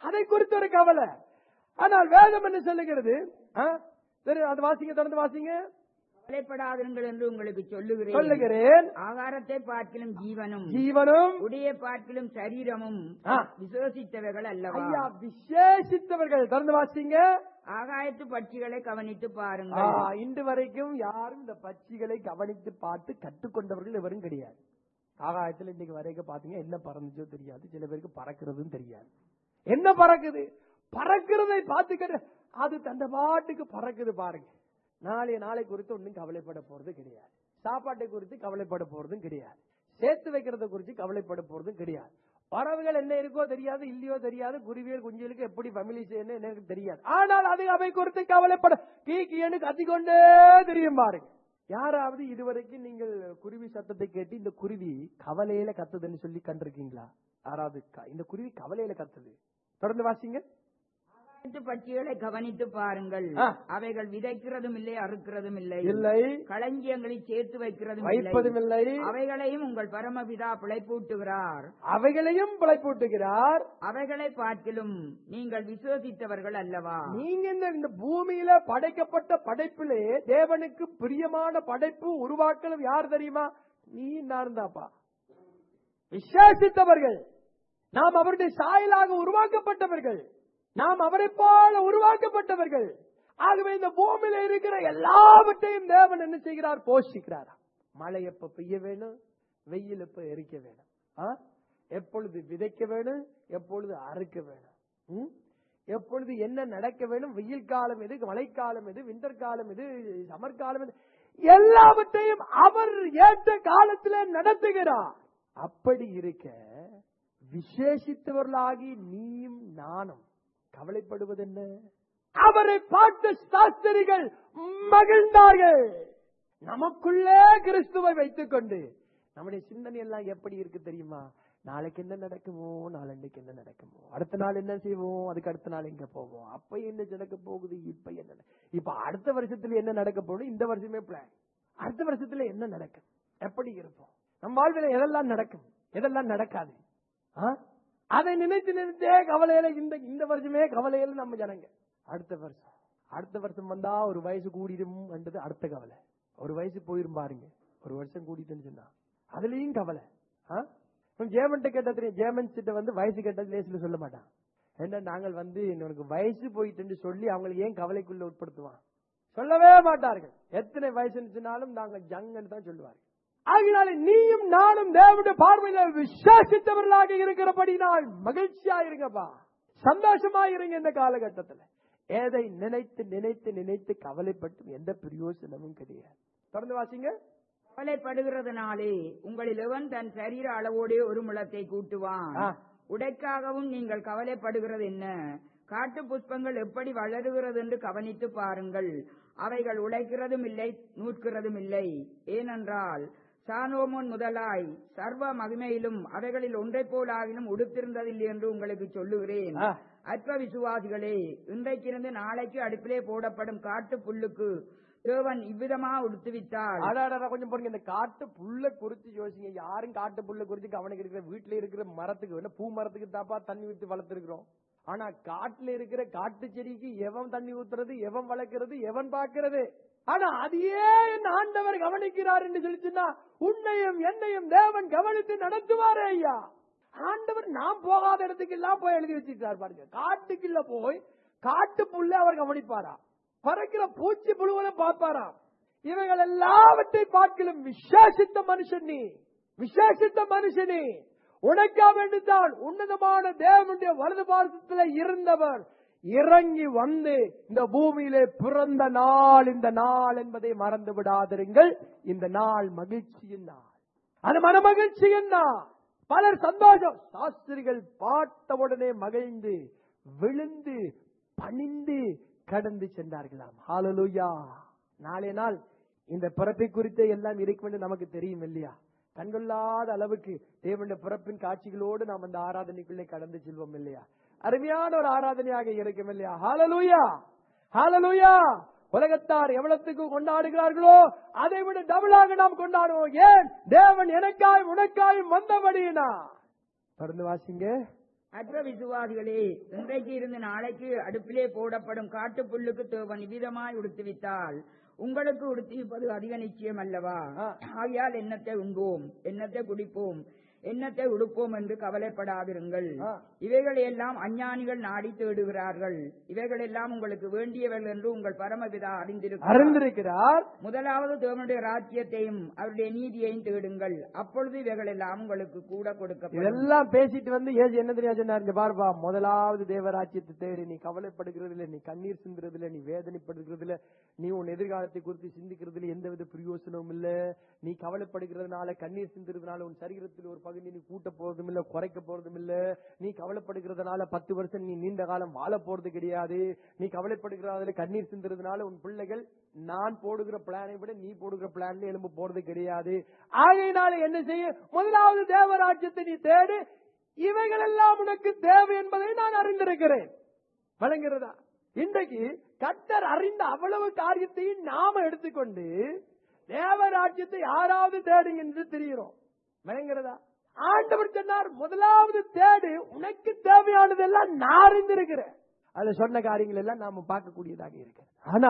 அதை குறித்து ஒரு கவலை. ஆனால் வேதம் என்ன சொல்லுகிறது? அது வாசிங்க, தொடர்ந்து வாசிங்க. கவலைப்படாதீர்கள் என்று உங்களுக்கு சொல்லுகிறேன் சொல்லுகிறேன் ஆகாரத்தை பார்க்கிலும் ஜீவனும் ஜீவனும் உடைய பார்க்கிலும் சரீரமும் விசேஷித்தவர்கள் அல்லவா. ஐயா, விசேஷித்தவர்கள். தொடர்ந்து வாசிங்க. ஆகாயத்து பட்சிகளை கவனித்து பாருங்கள். இன்று வரைக்கும் யாரும் இந்த பட்சிகளை கவனித்து பார்த்து கற்றுக்கொண்டவர்கள் எவரும் கிடையாது. ஆகாயத்தில் இன்னைக்கு வரைக்கும் பாத்தீங்க என்ன பறந்துச்சோ தெரியாது, சில பேருக்கு பறக்கிறதும் தெரியாது. என்ன பறக்குது? பறக்கிறதை பார்த்து அது தந்த பாட்டுக்கு பறக்குது பாருங்க. நாளைய நாளை குறித்து ஒன்னும் கவலைப்பட போறது கிடையாது. சாப்பாட்டை குறித்து கவலைப்பட போறதும் கிடையாது. சேர்த்து வைக்கிறத குறித்து கவலைப்பட போறதும் கிடையாது. பறவைகள் என்ன இருக்கோ தெரியாது, இல்லையோ தெரியாது. குருவியல் குஞ்சுகளுக்கு எப்படி ஃபேமிலி செய்யணும் எனக்கு தெரியாது. ஆனால் அது அவை குறித்து கவலைப்பட கீக்கியனு கத்திக்கொண்டே தெரியும் பாருங்க. யாராவது இதுவரைக்கும் நீங்கள் குருவி சத்தத்தை கேட்டு இந்த குருவி கவலையில கத்துதுன்னு சொல்லி கண்டிருக்கீங்களா? யாராவது இந்த குருவி கவலையில கத்துது? தொடர்ந்து வாசிங்க. பட்சிகளை கவனித்து பாருங்கள். அவைகள் விதைக்கிறதும் இல்லை, அறுக்கிறதும் இல்லை, இல்லை களஞ்சியங்களை சேர்த்து வைக்கிறதும் வைப்பதும் இல்லை. அவைகளையும் உங்கள் பரமபிதா பிழைப்பூட்டுகிறார். அவைகளையும் பிழைப்பூட்டுகிறார். அவைகளை பார்க்கிலும் நீங்கள் விசுவசித்தவர்கள் அல்லவா. நீங்க இந்த பூமியில படைக்கப்பட்ட படைப்பிலே தேவனுக்கு பிரியமான படைப்பு உருவாக்கலும் யார் தெரியுமா? நீ நான் தாப்பா. விசேஷித்தவர்கள். நாம் அவருடைய சாயலாக உருவாக்கப்பட்டவர்கள். நாம் அவரை போல உருவாக்கப்பட்டவர்கள். ஆகவே இந்த பூமியில இருக்கிற எல்லாவற்றையும் தேவன் என்ன செய்கிறார்? போஷிக்கிறார். மழை எப்ப பெய்ய வேணும், வெயில் எப்ப எரிக்க வேணும், எப்பொழுது விதைக்க வேணும், எப்பொழுது அறுக்க வேணும், எப்பொழுது என்ன நடக்க வேணும், வெயில் காலம் எது, மழைக்காலம் எது, விண்டர் காலம் எது, சமர் காலம் எது, எல்லாவற்றையும் அவர் ஏற்ற காலத்தில் நடத்துகிறார். அப்படி இருக்க விசேஷித்தவர்களாகி நீயும் நானும் கவலைப்படுவது என்ன? அவரை பார்த்த சாஸ்திரிகள் மகிழ்ந்தார்கள். நமக்குள்ளே கிறிஸ்துவை வைத்துக் கொண்டு நம்முடைய சிந்தனை எல்லாம் எப்படி இருக்கு தெரியுமா? நாளைக்கு என்ன நடக்குமோ, நாளைக்கு என்ன நடக்குமோ, அடுத்த நாள் என்ன செய்வோம், அதுக்கு அடுத்த நாள் எங்க போவோம், அப்ப என்ன நடக்க போகுது, இப்ப என்ன, இப்ப அடுத்த வருஷத்துல என்ன நடக்க போகுது, இந்த வருஷமே பிளான், அடுத்த வருஷத்துல என்ன நடக்கும், எப்படி இருப்போம், நம்ம வாழ்வில் எதெல்லாம் நடக்கும், எதெல்லாம் நடக்காது, அதை நினைத்து நினைத்தே கவலையில இந்த இந்த வருஷமே கவலையில நம்ம ஜனங்க. அடுத்த வருஷம் அடுத்த வருஷம் வந்தா ஒரு வயசு கூடிடும் என்றது அடுத்த கவலை. ஒரு வயசு போயிரும் பாருங்க, ஒரு வருஷம் கூடிட்டுன்னு சொன்னா அதுலயும் கவலை. ஜேமன்ட்ட கேட்ட தெரியும், ஜேமன் கிட்ட வந்து வயசு கேட்டது லேசில சொல்ல மாட்டான். என்ன நாங்கள் வந்து எனக்கு வயசு போயிட்டு சொல்லி அவங்களை ஏன் கவலைக்குள்ள உட்படுத்துவான்? சொல்லவே மாட்டார்கள். எத்தனை வயசுன்னு சொன்னாலும் நாங்கள் ஜங்கன்னு தான் சொல்லுவார்கள். ஆகினால நீயும் நானும் தேவனுடைய பார்வையில விசேஷித்தவர்களாக இருக்கிறபடினால் மகிழ்ச்சியா இருங்கப்பா, சந்தோஷமா இருங்க. இந்த காலகட்டத்தில் எதை நினைத்து நினைத்து நினைத்து கவலைப்பட்டு எந்த பிரயோசனமும் கிடையாது. தொடர்ந்து வாசிங்க. கவலைப்படுகிறதுனாலே உங்களில் எவன் தன் சரீர அளவோடே ஒரு முழத்தை கூட்டுவான். உடைக்காகவும் நீங்கள் கவலைப்படுகிறது என்ன? காட்டு புஷ்பங்கள் எப்படி வளருகிறது என்று கவனித்து பாருங்கள். அவைகள் உழைக்கிறதும் இல்லை, நூற்கிறதும் இல்லை. ஏனென்றால் சாலோமோன் முதலாய் சர்வ மகிமையிலும் அவைகளில் ஒன்றை போலாகிலும் உடுத்திருந்ததில்லை என்று உங்களுக்கு சொல்லுகிறேன். அற்ப விசுவாசிகளே, இன்றைக்கிருந்து நாளைக்கு அடுப்பிலே போடப்படும் காட்டு புல்லுக்கு தேவன் இவ்விதமா உடுத்துவித்தால். கொஞ்சம் போறீங்க, இந்த காட்டு புல்ல குறித்து யோசிங்க. யாரும் காட்டு புல்ல குறித்து கவனிக்க இருக்கிற வீட்டுல இருக்கிற மரத்துக்கு, பூ மரத்துக்கு தாப்பா தண்ணி ஊற்றி வளர்த்திருக்கிறோம். ஆனா காட்டுல இருக்கிற காட்டு செடிக்கு எவன் தண்ணி ஊத்துறது, எவன் வளர்க்கிறது, எவன் பாக்குறது? ஆனா அதையே என் ஆண்டவர் கவனிக்கிறார் என்று சொல்லிச்சுன்னா உன்னையும் என்னையும் தேவன் கவனித்து நடத்துவாரே ஐயா. ஆண்டவர் நாம் போகாத இடத்துக்கு எல்லாம் போய் எழுதி வச்சிருக்கார் பாருங்க. காட்டுக்குள்ள போய் காட்டு புல்ல அவர் கவனிப்பாரா, பறக்கிற பூச்சி புழுவனை பார்ப்பாரா. இவைகள் எல்லாவற்றை பார்க்கலும் விசேஷித்த மனுஷன் நீ, விசேஷித்த மனுஷனே. உனக்கா வேண்டித்தான் உன்னதமான தேவனுடைய வலது பாரசத்தில் இருந்தவர் இறங்கி வந்து இந்த பூமியிலே பிறந்த நாள் இந்த நாள் என்பதை மறந்து விடாதிருங்கள். இந்த நாள் மகிழ்ச்சியின் நாள், அது மன மகிழ்ச்சியின் நாள். பலர் சந்தோஷம். சாஸ்திரிகள் பார்த்தவுடனே மகிழ்ந்து விழுந்து பணிந்து கடந்து சென்றார்களாம். ஹல்லேலூயா. நாளைய நாள் இந்த பிறப்பை குறித்து எல்லாம் இருக்கும் என்று நமக்கு தெரியும் இல்லையா? கண்கொள்ளாத அளவுக்கு தேவனுடைய பிறப்பின் காட்சிகளோடு நாம் அந்த ஆராதனைக்குள்ளே கடந்து செல்வோம் இல்லையா? அருமையான ஒரு ஆராதனையாக இருக்கும் இல்லையா? ஹல்லேலூயா, ஹல்லேலூயா. உலகத்தார் எவ்வளவுக்கு கொண்டாடுகிறார்களோ அதை விட டபுளாக நாம் கொண்டாடுவோம். ஏன்? தேவன் எனக்காய் உனக்காய் வந்தபடியினா. தொடர்ந்து வாசிங்க. அற்ற விசுவாசிகளே, இன்றைக்கு இருந்து நாளைக்கு அடுப்பிலே போடப்படும் காட்டு புல்லுக்கு தேவன் விதமாய் உடுத்துவித்தால் உங்களுக்கு உடுத்திப்பது அதிக நிச்சயம் அல்லவா? ஆகையால் என்னத்தை உண்போம், என்னத்தை குடிப்போம், என்னத்தை உடுப்போம் என்று கவலைப்படாதிருங்கள். இவைகள் எல்லாம் அஞ்ஞானிகள் நாடி தேடுகிறார்கள். இவைகள் எல்லாம் உங்களுக்கு வேண்டியவர்கள் என்று உங்கள் பரமபிதா அறிந்திருக்கிறார். முதலாவது தேவனுடைய ராஜ்யத்தையும் அவருடைய நீதியையும் தேடுங்கள், அப்பொழுது இவைகள் எல்லாம் உங்களுக்கு கூட கொடுக்கப்படும். இதெல்லாம் பேசிட்டு வந்து ஏசு என்ன தெரியாது சொன்னார் பாருப்பா, முதலாவது தேவராஜ்யத்தை தேடி, நீ கவலைப்படுகிறது இல்ல, நீ கண்ணீர் சிந்துறது இல்ல, நீ வேதனைப்படுகிறது இல்ல, நீ உன் எதிர்காலத்தை குறித்து சிந்திக்கிறதுல எந்தவித பிரயோசனமும் இல்ல, நீ கவலைப்படுகிறதுனால கண்ணீர் சிந்துறதுனால உன் சரீரத்தில் ஒரு பகுதி நீ கூட்ட போறதும் இல்ல, குறைக்க போறதும் இல்ல, நீ கவலைப்படுகிறதுனால பத்து வருஷம் நீ நீண்ட காலம் வாழ போறது கிடையாது, நீ கவலைப்படுகிறதுனால கண்ணீர் சிந்துறதுனால உன் பிள்ளைகள் நான் போடுகிற பிளானை விட நீ போடுகிற பிளான்ல எலும்பு போறது கிடையாது. ஆகையினால என்ன செய்ய, முதலாவது தேவராஜ்யத்தை நீ தேடு, இவைகள் எல்லாம் உனக்கு தேவை என்பதை நான் அறிந்திருக்கிறேன். வழங்குகிறதா? இன்றைக்கு கர்த்தர் அறிந்த அவ்வளவு காரியத்தையும் நாம எடுத்துக்கொண்டு தேவராஜ்யத்தை யாராவது தேடுங்க என்று தெரிகிறோம். வழங்குகிறதா? ஆண்டவர் சொன்னார், முதலாவது தேடு, உனக்கு தேவையானதெல்லாம் நான் அறிந்திருக்கிறேன். அதுல சொன்ன காரியங்கள் எல்லாம் நாம பார்க்கக்கூடியதாக இருக்கு. ஆனா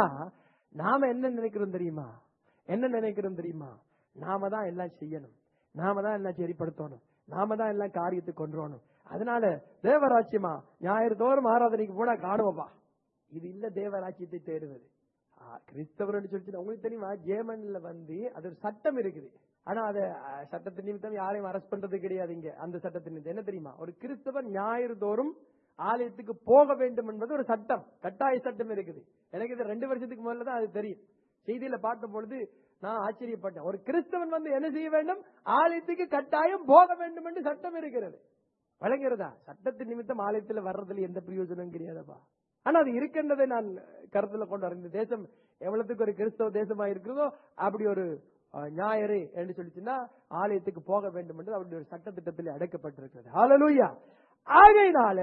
நாம என்ன நினைக்கிறோம் தெரியுமா? என்ன நினைக்கிறோம் தெரியுமா? நாம தான் எல்லாம் செய்யணும், நாம தான் எல்லாம் சரிப்படுத்தணும், நாம தான் எல்லாம் காரியத்தை கொண்டு வரணும். அதனால தேவராஜ்யமா ஞாயிறு தோறும் ஆராதனைக்கு போனா காணுவப்பா, இது இல்ல தேவராஜ்யத்தை தேடுவது. கிறிஸ்தவர் சொல்லிச்சு உங்களுக்கு தெரியுமா, ஜெர்மன்ல வந்து அது ஒரு சட்டம் இருக்குது. ஆனா அத சட்டத்தின் நிமித்தம் யாரையும் அரெஸ்ட் பண்றது கிடையாது. இங்க அந்த சட்டத்தின் நிமித்தம் என்ன தெரியுமா, ஒரு கிறிஸ்தவன் ஞாயிறு தோறும் ஆலயத்துக்கு போக வேண்டும் என்பது ஒரு சட்டம், கட்டாய சட்டம் இருக்குது. எனக்கு இது ரெண்டு வருஷத்துக்கு முதல்ல தான் அது தெரியும். செய்தியில பார்த்த பொழுது நான் ஆச்சரியப்பட்டேன். ஒரு கிறிஸ்தவன் வந்து என்ன செய்ய வேண்டும், ஆலயத்துக்கு கட்டாயம் போக வேண்டும் என்று சட்டம் இருக்கிறது. வழங்குகிறதா? சட்டத்தின் நிமித்தம் ஆலயத்தில் வர்றதுல எந்த பிரயோஜனம் கிடையாதுப்பா. ஆனா அது இருக்கின்றதை நான் கருத்துல கொண்டு வரேன். இந்த தேசம் எவ்வளவுக்கு ஒரு கிறிஸ்தவ தேசமா இருக்கிறதோ அப்படி ஒரு ஞாயிறு என்று சொல்லிச்சுன்னா ஆலயத்துக்கு போக வேண்டும் என்று அவருடைய ஒரு சட்ட திட்டத்தில் அடைக்கப்பட்டிருக்கிறது. ஹல்லேலூயா. ஆகையினால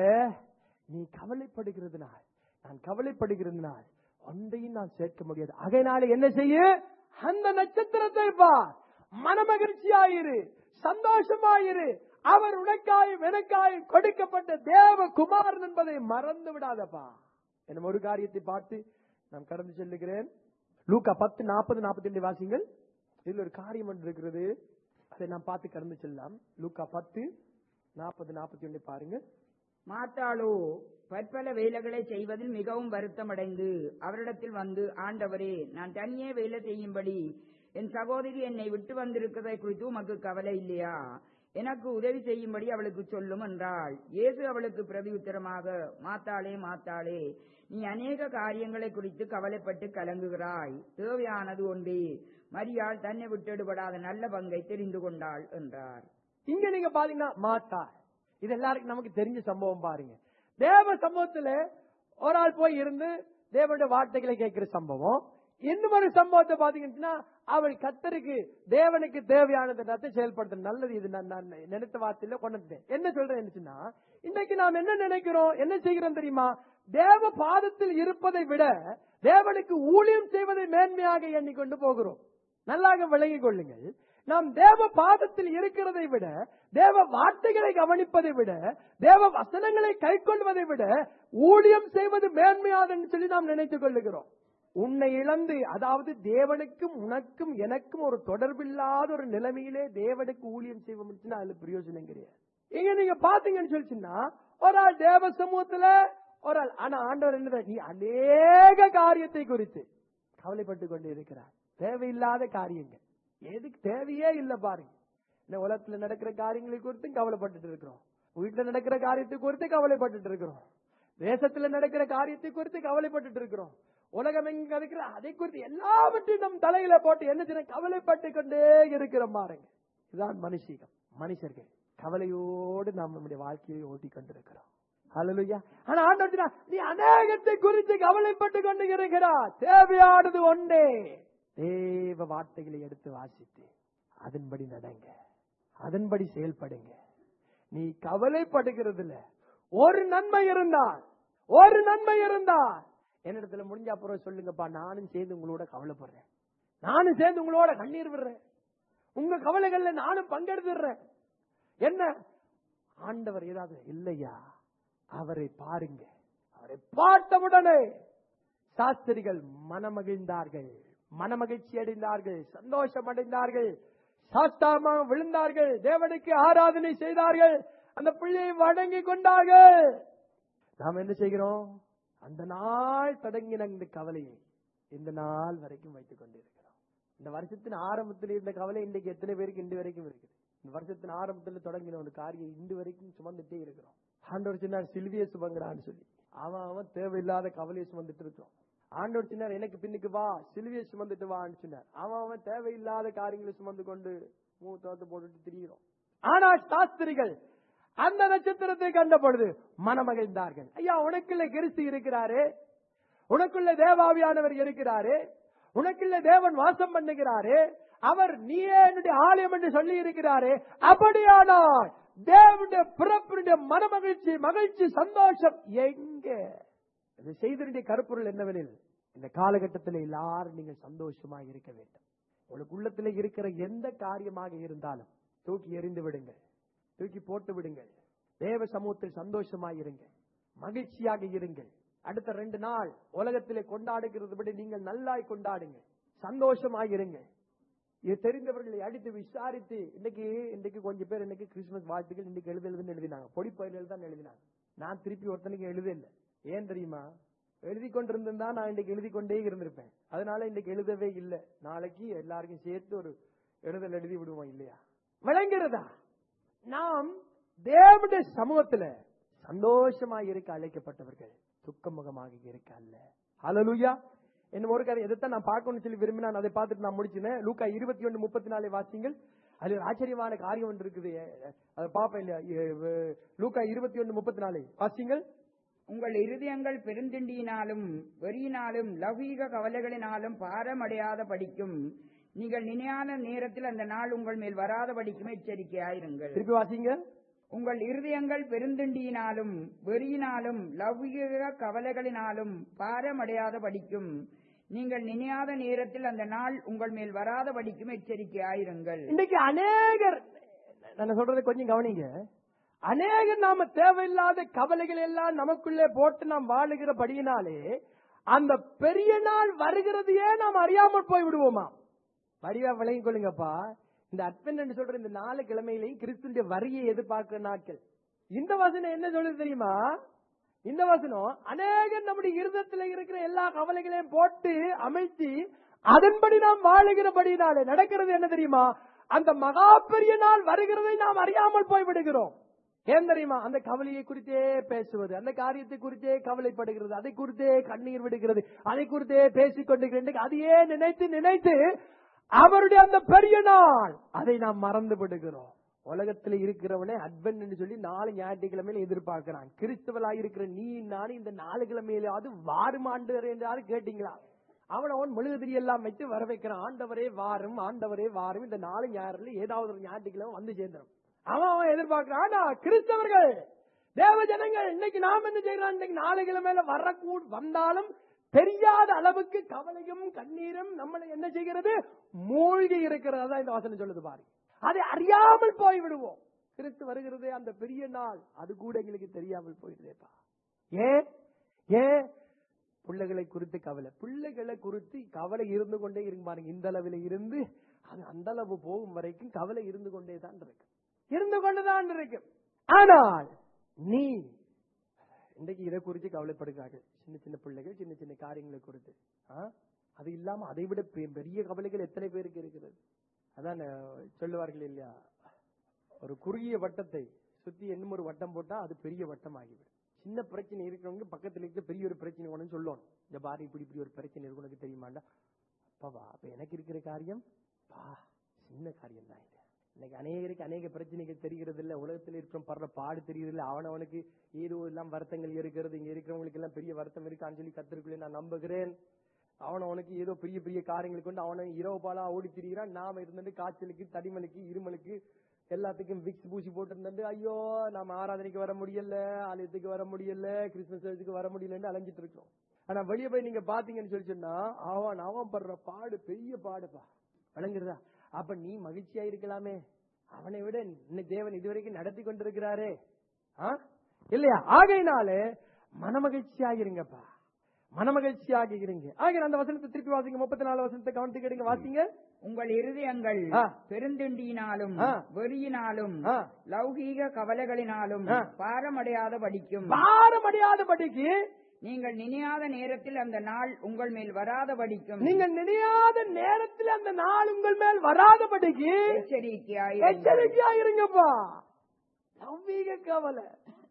நீ கவலைப்படுகிறதுனால், நான் கவலைப்படுகிறதுனால் ஒன்றையும் நான் சேர்க்க முடியாது. ஆகையினால என்ன செய்ய, அந்த நட்சத்திரத்தை பார், மனமகிழ்ச்சியாயிரு, சந்தோஷமாயிரு, அவர் உனக்காயும் எனக்காயும் கொடுக்கப்பட்ட தேவ குமாரன் என்பதை மறந்து விடாதப்பா. என்ன ஒரு காரியத்தை பார்த்து நான் கடந்து செல்லுகிறேன். லூக்கா பத்து நாற்பது நாற்பத்தி ரெண்டு வாசிங்கள். இதுல ஒரு காரியம் ஒன்று இருக்கிறது, அதை நாம் பார்த்து கடந்து செல்லலாம். லூக்கா பத்து நாற்பது நாற்பத்தி ரெண்டு பாருங்க. மாத்தாளோ பற்பல வேலைகளை செய்வதில் மிகவும் வருத்தம் அடைந்து அவரிடத்தில் வந்து, ஆண்டவரே, நான் தனியே வேலை செய்யும்படி என் சகோதரி என்னை விட்டு வந்திருக்கிறதை குறித்து உமக்கு கவலை இல்லையா? எனக்கு உதவி செய்யும்படி அவளுக்கு சொல்லும் என்றாள். இயேசு அவளுக்கு பிரதி உத்தரமாக, மாத்தாளே மாத்தாளே, நீ அநேக காரியங்களை குறித்து கவலைப்பட்டு கலங்குகிறாய், தேவையானது ஒன்றே, மரியாள் தன்னை விட்டுடுபடாத நல்ல பங்கை தெரிந்து கொண்டாள் என்றார். இங்க நீங்க பாத்தீங்கன்னா மாத்தா, இது எல்லாருக்கும் நமக்கு தெரிஞ்ச சம்பவம். பாருங்க, தேவ சம்பவத்துல ஒரு ஆள் போய் இருந்து தேவனுடைய வார்த்தைகளை கேட்கிற சம்பவம். இன்னும் ஒரு சம்பவத்தை பாத்தீங்கன்னா, அவள் கர்த்தருக்கு தேவனுக்கு தேவையானதை செயல்படுத்த நல்லது. இது நான் நினைத்த வார்த்தையில கொண்டு என்ன சொல்றேன், இன்னைக்கு நாம் என்ன நினைக்கிறோம், என்ன செய்கிறோம் தெரியுமா? தேவ பாதத்தில் இருப்பதை விட தேவனுக்கு ஊழியம் செய்வதை மேன்மையாக எண்ணிக்கொண்டு போகிறோம். நல்லாக விளங்கிக் கொள்ளுங்கள். நாம் தேவ பாதத்தில் இருக்கிறதை விட, தேவ வார்த்தைகளை கவனிப்பதை விட, தேவ வசனங்களை கை கொள்வதை விட ஊழியம் செய்வது மேன்மையானது சொல்லி நாம் நினைத்துக் கொள்ளுகிறோம். உன்னை இழந்து, அதாவது தேவனுக்கும் உனக்கும் எனக்கும் ஒரு தொடர்பில்லாத ஒரு நிலைமையிலே தேவனுக்கு ஊழியம் செய்வோம், அதுல பிரயோஜனம் கிடையாது. இங்க நீங்க பாத்தீங்கன்னு சொல்லிச்சுன்னா, ஒரு ஆள் தேவ சமூகத்துல ஒரு ஆள், ஆனா ஆண்டவர் என்ன, நீ அநேக காரியத்தை குறித்து கவலைப்பட்டு கொண்டு இருக்கிறார். தேவையில்லாத காரியங்கள், எதுக்கு தேவையே இல்லை பாருங்க. இந்த உலகத்துல நடக்கிற காரியங்களை குறித்து கவலைப்பட்டு இருக்கிறோம், வீட்டுல நடக்கிற காரியத்தை குறித்து கவலைப்பட்டு இருக்கிறோம், தேசத்துல நடக்கிற காரியத்தை குறித்து கவலைப்பட்டு இருக்கிறோம், உலகம் எங்க இருக்கிற அதை குறித்து எல்லாவற்றையும் நம் தலையில போட்டு என்ன செய்ய கவலைப்பட்டு கொண்டே இருக்கிற பாருங்க. இதுதான் மனுஷீகம். மனுஷர்கள் கவலையோடு நாம் நம்முடைய வாழ்க்கையை ஓட்டி கொண்டிருக்கிறோம். ஹல்லேலூயா. ஆனா ஆண்டவர், நீ அநேகத்தை குறித்து கவலைப்பட்டு கொண்டு இருக்கிறார், தேவையானது ஒன்றே, தேவ வார்த்தைகளை எடுத்து வாசித்து அதன்படி நடங்க, அதன்படி செயல்படுங்க. நீ கவலைப்படுகிறதுல ஒரு நன்மை இருந்தால், ஒரு நன்மை இருந்தால் என்னிடத்துல முடிஞ்ச அப்புறம் சொல்லுங்கப்பா, நானும் சேர்ந்து உங்களோட கவலைப்படுறேன், நானும் சேர்ந்து உங்களோட கண்ணீர் விடுறேன், உங்க கவலைகள்ல நானும் பங்கெடுத்துடுறேன். என்ன ஆண்டவர் ஏதாவது இல்லையா? அவரை பாருங்க. அவரை பார்த்தவுடனே சாஸ்திரிகள் மனமகிழ்ந்தார்கள், மனமகிழ்ச்சி அடைந்தார்கள், சந்தோஷம் அடைந்தார்கள், சாஷ்டாமாக விழுந்தார்கள், தேவனுக்கு ஆராதனை செய்தார்கள், அந்த பிள்ளையை வணங்கி கொண்டார்கள். நாம் என்ன செய்கிறோம்? அந்த நாள் தொடங்கின இந்த கவலையை இந்த நாள் வரைக்கும் வைத்துக் கொண்டிருக்கிறோம். இந்த வருஷத்தின் ஆரம்பத்தில் இருந்த கவலை இன்றைக்கு எத்தனை பேருக்கு இன்று வரைக்கும் இருக்குது? இந்த வருஷத்தின் ஆரம்பத்தில் தொடங்கின ஒரு காரியம் இன்று வரைக்கும் சுமந்துட்டே இருக்கிறோம். ஆண்டவர் சொன்னார் சிலுவையை சுமங்கிறான்னு சொல்லி, அவன் அவன் தேவையில்லாத கவலையை சுமந்துட்டு இருக்கிறோம். ஆண்டவர் சொன்னார் எனக்கு பின்னுக்கு வா, சிலுவையை சுமந்துட்டு வான்னு சொன்னார். அவன் அவன் தேவையில்லாத காரியங்களை சுமந்து கொண்டு மூத்தோத்து போட்டுட்டு திரிகிறோம். ஆனா சாஸ்திரிகள் அந்த நட்சத்திரத்தை கண்ட பொழுது மனமகிழ்ந்தார்கள். ஐயா, உனக்குள்ள கிறிஸ்து இருக்கிறாரு, உனக்குள்ள தேவாவியானவர் இருக்கிறாரு, உனக்குள்ள தேவன் வாசம் பண்ணுகிறாரு, அவர் நீயே என்னுடைய ஆலயம் என்று சொல்லி இருக்கிறாரு. அப்படியானால் தேவனுடைய பிறப்பினுடைய மனமகிழ்ச்சி, மகிழ்ச்சி, சந்தோஷம் எங்க? இது செய்தனுடைய கருப்பொருள் என்னவெனில், இந்த காலகட்டத்தில் எல்லாரும் நீங்கள் சந்தோஷமாக இருக்க வேண்டும். உங்களுக்கு உள்ளத்தில் இருக்கிற எந்த காரியமாக இருந்தாலும் தூக்கி எறிந்து விடுங்கள், தூக்கி போட்டு விடுங்கள். தேவ சமூகத்தில் சந்தோஷமாக இருங்கள், மகிழ்ச்சியாக இருங்கள். அடுத்த ரெண்டு நாள் உலகத்திலே கொண்டாடுகிறது படி நீங்கள் நல்லாய் கொண்டாடுங்க, சந்தோஷமாக இருங்க. இது தெரிந்தவர்களை அடித்து விசாரித்து, இன்னைக்கு இன்னைக்கு கொஞ்சம் பேர் இன்னைக்கு கிறிஸ்துமஸ் வாழ்த்துக்கள் இன்னைக்கு எழுதுன்னு எழுதினாங்க, பொடி பயிர்கள் தான் எழுதினாங்க. நான் திருப்பி ஒருத்தனுக்கு எழுத இல்லை. ஏன் தெரியுமா? எழுதி கொண்டிருந்தா நான் இன்னைக்கு எழுதி கொண்டே இருந்திருப்பேன். அதனால இன்னைக்கு எழுதவே இல்லை. நாளைக்கு எல்லாருக்கும் சேர்த்து ஒரு எழுதல் எழுதி விடுவோம் இல்லையா? விளங்குறதா? நாம் தேவனுடைய சமூகத்துல சந்தோஷமா இருக்க அழைக்கப்பட்டவர்கள், துக்கமுகமாக இருக்க அல்ல. ஹல்லேலூயா. என்ன ஒரு காரியம் எதைத்தான் நான் பார்க்கணும்னு சொல்லி விரும்பினா அதை பார்த்துட்டு நான் முடிச்சினேன். லூக்கா இருபத்தி ஒன்று முப்பத்தி நாலு வாசிங்கள். அது ஒரு ஆச்சரியமான காரியம் ஒன்று இருக்குது, அதை பார்ப்பேன் இல்லையா? லூக்கா இருபத்தி ஒன்று முப்பத்தி நாலு வாசிங்கள். உங்கள் இருதயங்கள் பெருந்திண்டியினாலும் வெறியினாலும் லௌகீக கவலைகளினாலும் பாரமடையாத படிக்கும் நீங்கள் நினையாத நேரத்தில் அந்த நாள் உங்கள் மேல் வராத படிக்கும் எச்சரிக்கையாயிருங்கள். திருப்பி வாசிங்க. உங்கள் இருதயங்கள் பெருந்திண்டியினாலும் வெறியினாலும் லௌகீக கவலைகளினாலும் பாரமடையாத படிக்கும் நீங்கள் நினையாத நேரத்தில் அந்த நாள் உங்கள் மேல் வராத படிக்கும் எச்சரிக்கையாயிருங்கள். இன்னைக்கு அநேகர், நான் சொல்றது கொஞ்சம் கவனிங்க, அநேகர் நாம தேவையில்லாத கவலைகள் எல்லாம் நமக்குள்ளே போட்டு நாம் வாழுகிறபடியினாலே அந்த பெரிய நாள் வருகிறதையே நாம் அறியாமல் போய் விடுவோமா? வரிவா விளங்கிக் கொள்ளுங்கப்பா. இந்த அட்வென்ட் சொல்ற இந்த நாலு கிழமையிலையும் கிறிஸ்துடைய வரியை எதிர்பார்க்கிற நாட்கள். இந்த வசனம் என்ன சொல்லுது தெரியுமா? இந்த வசனம் அநேகர் நம்முடைய இருதயத்தில் இருக்கிற எல்லா கவலைகளையும் போட்டு அமிழ்த்தி அதன்படி நாம் வாழுகிறபடினாலே நடக்கிறது என்ன தெரியுமா? அந்த மகா பெரிய நாள் வருகிறதை நாம் அறியாமல் போய் விடுகிறோம். ஏன் தெரியுமா? அந்த கவலையை குறித்தே பேசுவது, அந்த காரியத்தை குறித்தே கவலைப்படுகிறது, அதை குறித்தே கண்ணீர் விடுகிறது, அதை குறித்தே பேசிக் கொண்டிருக்கிறது. அதையே நினைத்து நினைத்து அவருடைய அந்த பெரிய நாள் அதை நாம் மறந்து விடுகிறோம். உலகத்தில் இருக்கிறவனே அட்வென்ட் சொல்லி நாலு ஞாயிற்றுக்கிழமையில எதிர்பார்க்கிறான். கிறிஸ்தவலாக இருக்கிற நீ நானும் இந்த நாலு கிழமையிலாவது வாருமாண்டு என்றாலும் கேட்டீங்களா? அவன் அவன் மெழுகுதிரி எல்லாம் வச்சு வர வைக்கிறான். ஆண்டவரே வாரும், ஆண்டவரே வாரும். இந்த நாலு ஞாயிறுல ஏதாவது ஒரு ஞாயிற்றுக்கிழமை வந்து சேர்ந்துடும். அவன் அவன் எதிர்பார்க்கிறான். ஆனா கிறிஸ்தவர்கள், தேவ ஜனங்கள், இன்னைக்கு நாம் என்ன செய்யறோம்? இன்னைக்கு நாலு கிழமையில வரக்கூ வந்தாலும் தெரியாத அளவுக்கு கவலையும் கண்ணீரும் நம்மளை என்ன செய்கிறது? மூழ்கி இருக்கிறது. அதான் இந்த வசனம் சொல்லுது பாரு. அதை அறியாமல் போய் விடுவோம். கிறிஸ்து வருகிறது அந்த பெரிய நாள், அது கூட எங்களுக்கு தெரியாமல் போயிடுதேப்பா. ஏன் ஏன் பிள்ளைகளை குறித்து கவலை, பிள்ளைகளை குறித்து கவலை இருந்து கொண்டே இருக்கு பாருங்க. இந்த அளவில் இருந்து அது அந்த அளவு போகும் வரைக்கும் கவலை இருந்து கொண்டே தான் இருக்கு, இருந்து கொண்டுதான் இருக்கு. ஆனால் நீ இன்றைக்கு இதை குறித்து கவலைப்படுகிறார்கள், சின்ன சின்ன பிள்ளைகள், சின்ன சின்ன காரியங்களை குறித்து. அது இல்லாம அதை விட பெரிய கவலைகள் எத்தனை பேருக்கு இருக்கிறது? அதான் சொல்லுவார்கள் இல்லையா, ஒரு குறுகிய வட்டத்தை சுத்தி இன்னும் ஒரு வட்டம் போட்டா அது பெரிய வட்டம் ஆகிவிடும். சின்ன பிரச்சனை இருக்கிறவங்க பக்கத்துல இருக்க பெரிய ஒரு பிரச்சனை ஒன்று சொல்லணும். இந்த பாரு இப்படி இப்படி ஒரு பிரச்சனை இருக்கு, உனக்கு தெரியுமாண்டா? அப்பாவா, அப்ப எனக்கு இருக்கிற காரியம் பா சின்ன காரியம் தான் இது. இன்னைக்கு அநேகருக்கு அநேக பிரச்சனைகள் தெரிகிறது இல்ல, உலகத்தில் இருக்கிற படுற பாடு தெரிகிறது இல்ல. அவனவனுக்கு ஏதோ எல்லாம் வருத்தங்கள் இருக்கிறது, இங்க இருக்கிறவங்களுக்கு எல்லாம் பெரிய வருத்தம் இருக்கான்னு சொல்லி கத்திருக்குள்ளே நான் நம்புகிறேன். அவனவனுக்கு ஏதோ பெரிய பெரிய காரியங்களை கொண்டு அவனை இரவு பாலா ஓடி திரிகிறான். நாம இருந்துட்டு காய்ச்சலுக்கு, தடிமலுக்கு, இருமலுக்கு எல்லாத்துக்கும் விக்ஸ் பூசி போட்டு இருந்துட்டு ஐயோ நாம ஆராதனைக்கு வர முடியல, ஆலயத்துக்கு வர முடியல, கிறிஸ்துமஸ் சர்ச்சுக்கு வர முடியலன்னு அலைஞ்சிட்டு இருக்கோம். ஆனா வெளியே போய் நீங்க பாத்தீங்கன்னு சொல்லி சொன்னா அவன் அவன் படுற பாடு பெரிய பாடுப்பா, விளங்குறதா? அப்ப நீ மகிழ்ச்சியா இருக்கலாமே, அவனை விட இன்னைக்கு தேவன் இதுவரைக்கும் நடத்தி கொண்டிருக்கிறாரே இல்லையா? ஆகையினாலே மனமகிழ்ச்சியாக இருங்கப்பா, மனமகிழ்ச்சியாக இருங்க. ஆக அந்த வசனத்தை திருப்பி வாசிங்க. முப்பத்தி நாலு வசனத்தை கவனித்து கேடுங்க, வாசிங்க. உங்கள் இருதயங்கள் பெருந்திண்டியினாலும் வெறியினாலும் லௌகீக கவலைகளினாலும் பாரமடையாத படிக்கும் பாரமடையாத படிக்கு நீங்கள் நினையாத நேரத்தில் அந்த நாள் உங்கள் மேல் வராத படிக்கும் நீங்கள் நினையாத நேரத்தில் அந்த நாள் உங்கள் மேல் வராத படிக்கு எச்சரிக்கையாய் எச்சரிக்கையாயிருங்கப்பா. லௌகீக கவலை.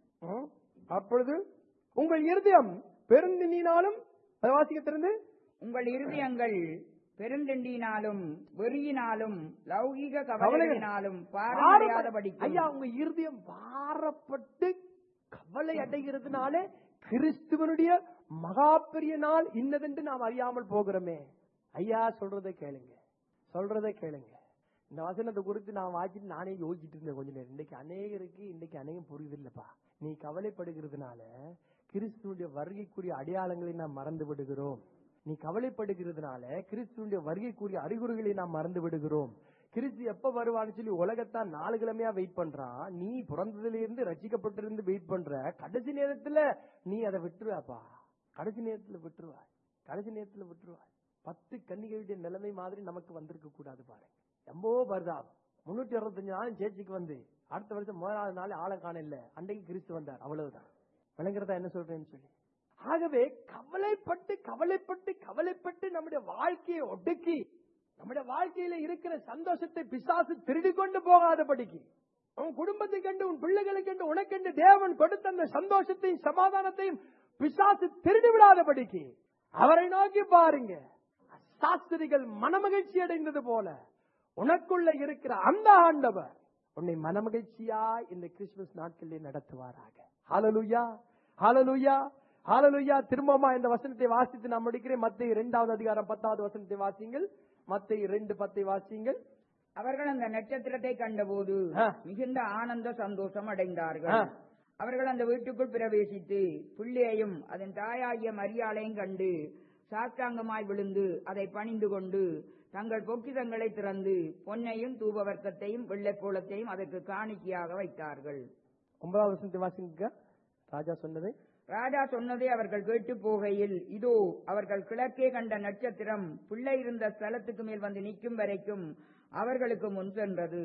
அப்பொழுது உங்கள் இருதயம் பெருந்திண்டினாலும் வாசிக்க திறந்து உங்கள் இருதயங்கள் பெருந்திண்டினாலும் வெறியினாலும் லௌகீக கவலைகளினாலும் பாரமடையாத படிக்கும். ஐயா, உங்க இருதயம் பாரப்பட்டு கவலை அடைகிறதுனாலே கிறிஸ்துவனுடைய மகா பெரிய நாள் இன்னதென்று நாம் அறியாமல் போகிறோமே. ஐயா சொல்றதை கேளுங்க, சொல்றதை கேளுங்க. இந்த வசனத்தை குறித்து நான் வாசிட்டு நானே யோசிச்சுட்டு இருந்தேன் கொஞ்ச நேரம். இன்னைக்கு அநேகருக்கு இன்னைக்கு அநேகம் புரியுது இல்லப்பா. நீ கவலைப்படுகிறதுனால கிறிஸ்துவனுடைய வருகைக்குரிய அடையாளங்களை நாம் மறந்து விடுகிறோம். நீ கவலைப்படுகிறதுனால கிறிஸ்துவனுடைய வருகைக்குரிய அறிகுறிகளை நாம் மறந்து விடுகிறோம். கிறிஸ்து எப்ப வருவான்னு சொல்லி உலகத்தான் நாலு கிழமையா வெயிட் பண்றான். நீ பிறந்ததுல இருந்து ரசிக்கப்பட்டிருந்து வெயிட் பண்ற. கடைசி நேரத்துல நீ அதை விட்டுருவாப்பா. கடைசி நேரத்துல விட்டுருவாய், கடைசி நேரத்துல விட்டுருவாய். பத்து கன்னிகளுடைய நிலைமை மாதிரி நமக்கு வந்திருக்க கூடாது பாருங்க. எம்போ பரிதாபம். முன்னூத்தி அறுபத்தஞ்சு நாளும் சேர்ச்சிக்கு வந்து அடுத்த வருஷம் முதலாவது நாள் ஆளை காண இல்ல, அன்றைக்கு கிறிஸ்து வந்தார். அவ்வளவுதான். விளங்குறதா என்ன சொல்றேன்னு சொல்லி. ஆகவே கவலைப்பட்டு கவலைப்பட்டு கவலைப்பட்டு நம்முடைய வாழ்க்கையை ஒடுக்கி நம்முடைய வாழ்க்கையில இருக்கிற சந்தோஷத்தை பிசாசு திருடி கொண்டு போகாதபடிக்கு, உன் குடும்பத்தை கண்டு உன் பிள்ளைகளை கண்டு உனக்கென்று தேவன் கொடுத்த அந்த சந்தோஷத்தையும் சமாதானத்தையும் பிசாசு திருடி விடாதபடிக்கு அவரை நோக்கி பாருங்க. சாஸ்திரிகள் மனமகிழ்ச்சி அடைந்தது போல உனக்குள்ள இருக்கிற அந்த ஆண்டவர் உன்னை மனமகிழ்ச்சியா இந்த கிறிஸ்துமஸ் நாட்களில் நடத்துவாராக. ஹல்லேலூயா, ஹல்லேலூயா, ஹல்லேலூயா. திரும்பமா இந்த வசனத்தை வாசித்து நான் முடிக்கிறேன். மத்தேயு இரண்டாவது அதிகாரம் பத்தாவது வசனத்தை வாசிங்கள். மத்தேயு இரண்டு பத்தை வாசிங்கள். அவர்கள் அந்த நட்சத்திரத்தை கண்டபோது மிகுந்த ஆனந்த சந்தோஷம் அடைந்தார்கள். அவர்கள் அந்த வீட்டுக்குள் பிரவேசித்து பிள்ளையையும் அதன் தாயாகிய மரியாளையும் கண்டு சாஷ்டாங்கமாய் விழுந்து அதை பணிந்து கொண்டு தங்கள் பொக்கிஷங்களை திறந்து பொன்னையும் தூபவர்க்கத்தையும் வெள்ளைப்போளத்தையும் அதற்கு காணிக்கையாக வைத்தார்கள். ஒன்பதாவது வசனத்தை வாசிங்க. ராஜா சொன்னதை ராஜா சொன்னதை அவர்கள் கேட்டு போகையில், இதோ அவர்கள் கிழக்கே கண்ட நட்சத்திரம் பிள்ளை இருந்த ஸ்தலத்துக்கு மேல் வந்து நிற்கும் வரைக்கும் அவர்களுக்கு முன் சென்றது.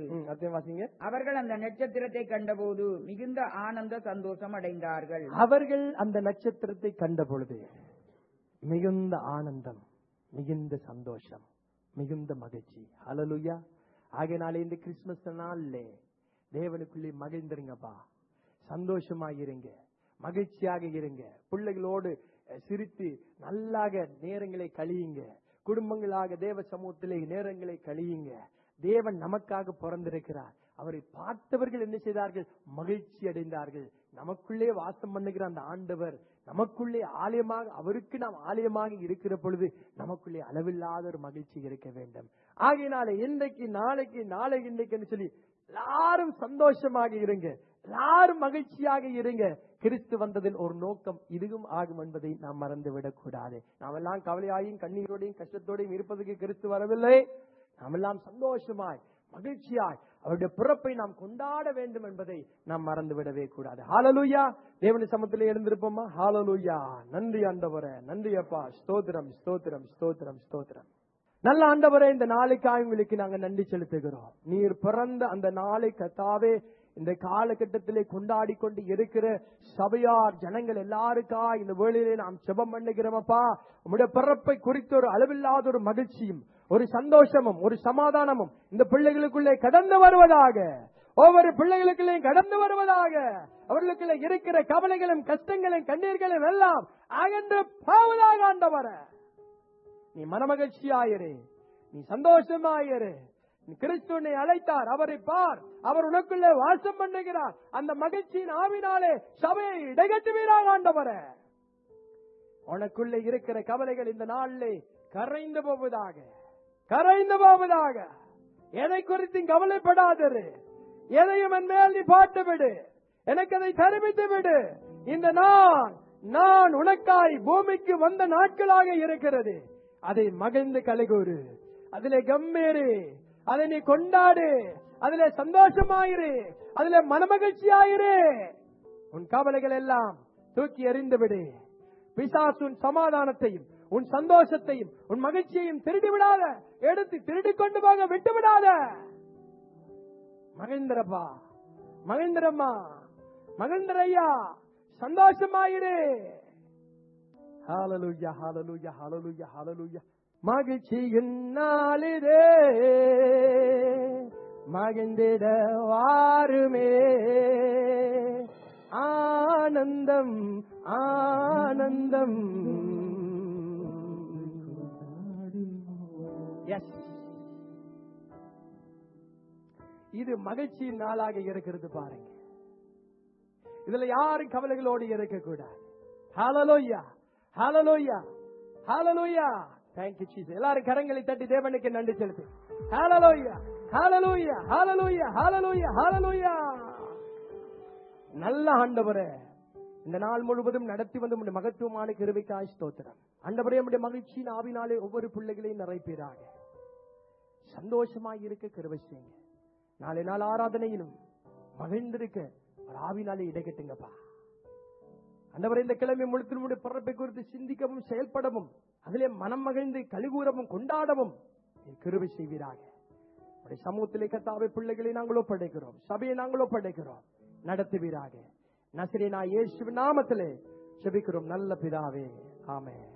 அவர்கள் அந்த நட்சத்திரத்தை கண்டபோது மிகுந்த ஆனந்த சந்தோஷம் அடைந்தார்கள். அவர்கள் அந்த நட்சத்திரத்தை கண்ட பொழுது மிகுந்த ஆனந்தம், மிகுந்த சந்தோஷம், மிகுந்த மகிழ்ச்சி. ஹல்லேலூயா. ஆகையினாலே இந்த கிறிஸ்துமஸ் நாள்ல தேவனுக்குள்ளே மகிழ்ந்திருங்கப்பா, சந்தோஷமாயிருங்க, மகிழ்ச்சியாக இருங்க. பிள்ளைகளோடு சிரித்து நல்லாக நேரங்களை கழியுங்க. குடும்பங்களாக தேவ சமூகத்திலே நேரங்களை கழியுங்க. தேவன் நமக்காக பிறந்திருக்கிறார். அவரை பார்த்தவர்கள் என்ன செய்தார்கள்? மகிழ்ச்சி அடைந்தார்கள். நமக்குள்ளே வாசம் பண்ணுகிற அந்த ஆண்டவர் நமக்குள்ளே ஆலயமாக, அவருக்கு நாம் ஆலயமாக இருக்கிற பொழுது நமக்குள்ளே அளவில்லாத ஒரு மகிழ்ச்சி இருக்க வேண்டும். ஆகையினால இன்றைக்கு நாளைக்கு நாளை இன்றைக்கு சொல்லி எல்லாரும் சந்தோஷமாக இருங்க, எல்லாரும் மகிழ்ச்சியாக இருங்க. கிறிஸ்து வந்ததில் ஒரு நோக்கம் இதுவும் ஆகும் என்பதை நாம் மறந்துவிடக் கூடாது. நாம் எல்லாம் கவலையாயும் கண்ணீரோடையும் கஷ்டத்தோடையும் இருப்பதற்கு கிறிஸ்து வரவில்லை. நாம் எல்லாம் சந்தோஷமாய் மகிழ்ச்சியாய் அவருடைய பிறப்பை நாம் கொண்டாட வேண்டும் என்பதை நாம் மறந்துவிடவே கூடாது. ஹல்லேலூயா. தேவனுடைய சமூகத்திலே எழுந்திருப்போமா? ஹல்லேலூயா. நன்றி ஆண்டவரே, நன்றி அப்பா. ஸ்தோத்திரம், ஸ்தோத்திரம், ஸ்தோத்திரம், ஸ்தோத்திரம். நல்ல ஆண்டவரே, இந்த நாளைக்காக உங்களுக்கு நாங்கள் நன்றி செலுத்துகிறோம். நீர் பிறந்த அந்த நாளை கர்த்தாவே இந்த காலகட்டத்திலே கொண்டாடி கொண்டு இருக்கிற சபையார் ஜனங்கள் எல்லாருக்கா இந்த வேளையிலே நாம் ஜெபம் பண்ணுகிறோமப்பா. உம்முடைய பிறப்பை குறித்த ஒரு அளவில்லாத ஒரு மகிழ்ச்சியும் ஒரு சந்தோஷமும் ஒரு சமாதானமும் இந்த பிள்ளைகளுக்குள்ளே கடந்து வருவதாக, ஒவ்வொரு பிள்ளைகளுக்குள்ளே கடந்து வருவதாக. அவர்களுக்குள்ளே இருக்கிற கவலைகளும் கஷ்டங்களும் கண்ணீர்களும் எல்லாம் அகன்று போவதாக. ஆண்டவரே, நீ மனமகிழ்ச்சியாயிரு, நீ சந்தோஷமாயிரு. கிறிஸ்துவை அழைத்தார், அவரை பார், அவர் உனக்குள்ளே வாசம் பண்ணுகிறார். அந்த மகிழ்ச்சியின் ஆவினாலே சபையை இடைகட்டுவீராக. ஆண்டவரே, உனக்குள்ளே இருக்கிற கவலைகள் இந்த நாளிலே கரைந்து போவதாக, கரைந்து போவதாக. எதை குறித்து கவலைப்படாதரு, எதையும் என் மேல் நீ பாட்டு விடு, எனக்கு அதை தெரிவித்து விடு. இந்த நாள் நான் உனக்காய் பூமிக்கு வந்த நாட்களாக இருக்கிறது. அதை மகிழ்ந்து கலைகூறு, அதிலே கம்பீரு, அதை நீ கொண்டாடு, அதிலே சந்தோஷமாயிரு, அதிலே மனமகிழ்ச்சியாயிரு. உன் கவலைகள் எல்லாம் தூக்கி எறிந்து விடு. பிசாசு உன் சமாதானத்தையும் உன் சந்தோஷத்தையும் உன் மகிழ்ச்சியையும் திருடி விடாத, எடுத்து திருடி கொண்டு போக விட்டு விடாத. மகிழ்ந்திரப்பா, மகிழ்ந்திரம்மா, மகிழ்ந்திரையா, சந்தோஷமாயிரு. ஹalleluya, ஹalleluya, ஹalleluya, ஹalleluya. மகிழ்ச்சியின் நாளிதே மகிழ்ந்திட வாருமே, ஆனந்தம் ஆனந்தம். எஸ், இது மகிழ்ச்சியின் நாளாக இருக்கிறது பாருங்க. இதுல யாரும் கவலைகளோடு இருக்கக்கூடாது. ஹalleluya, ஹalleluya, ஹalleluya. Thank you Jesus. எல்லாரும் கரங்களை தட்டி தேவனுக்கு நன்றி செலுத்து. ஹalleluya, ஹalleluya, ஹalleluya, ஹalleluya, ஹalleluya. நல்ல ஆண்டவரே, இந்த நாள் முழுவதும் நடத்தி வந்த உம்முடைய மகத்துவமான கிருபைக்காய் ஸ்தோத்திரம். ஆண்டவரே, உம்முடைய மகிழ்ச்சியின் ஆவினாலே ஒவ்வொரு பிள்ளைகளையும் நிறைப்பீராக. சந்தோஷமாய் இருக்க கிருபை செய்யுங்க. நாளை நாள் ஆராதனையிலும் மகிழ்ந்திருக்க ஒரு ஆவினாலே இடைக்கட்டுங்கப்பா. ஆண்டவரே, இந்த கிழமை முழுத்து நம்முடைய பிறப்பை குறித்து சிந்திக்கவும் செயல்படவும் அதிலே மனம் மகிழ்ந்து கலிகூறவும் கொண்டாடவும் கிருபை செய்வீராக. உடைய சமூகத்திலே கர்த்தாவே பிள்ளைகளை நாங்களோ படைக்கிறோம், சபையை நாங்களோ படைக்கிறோம், நடத்துவீராக. நசரேனா இயேசுவின் நாமத்திலே ஜெபிக்கிறோம் நல்ல பிதாவே, ஆமென்.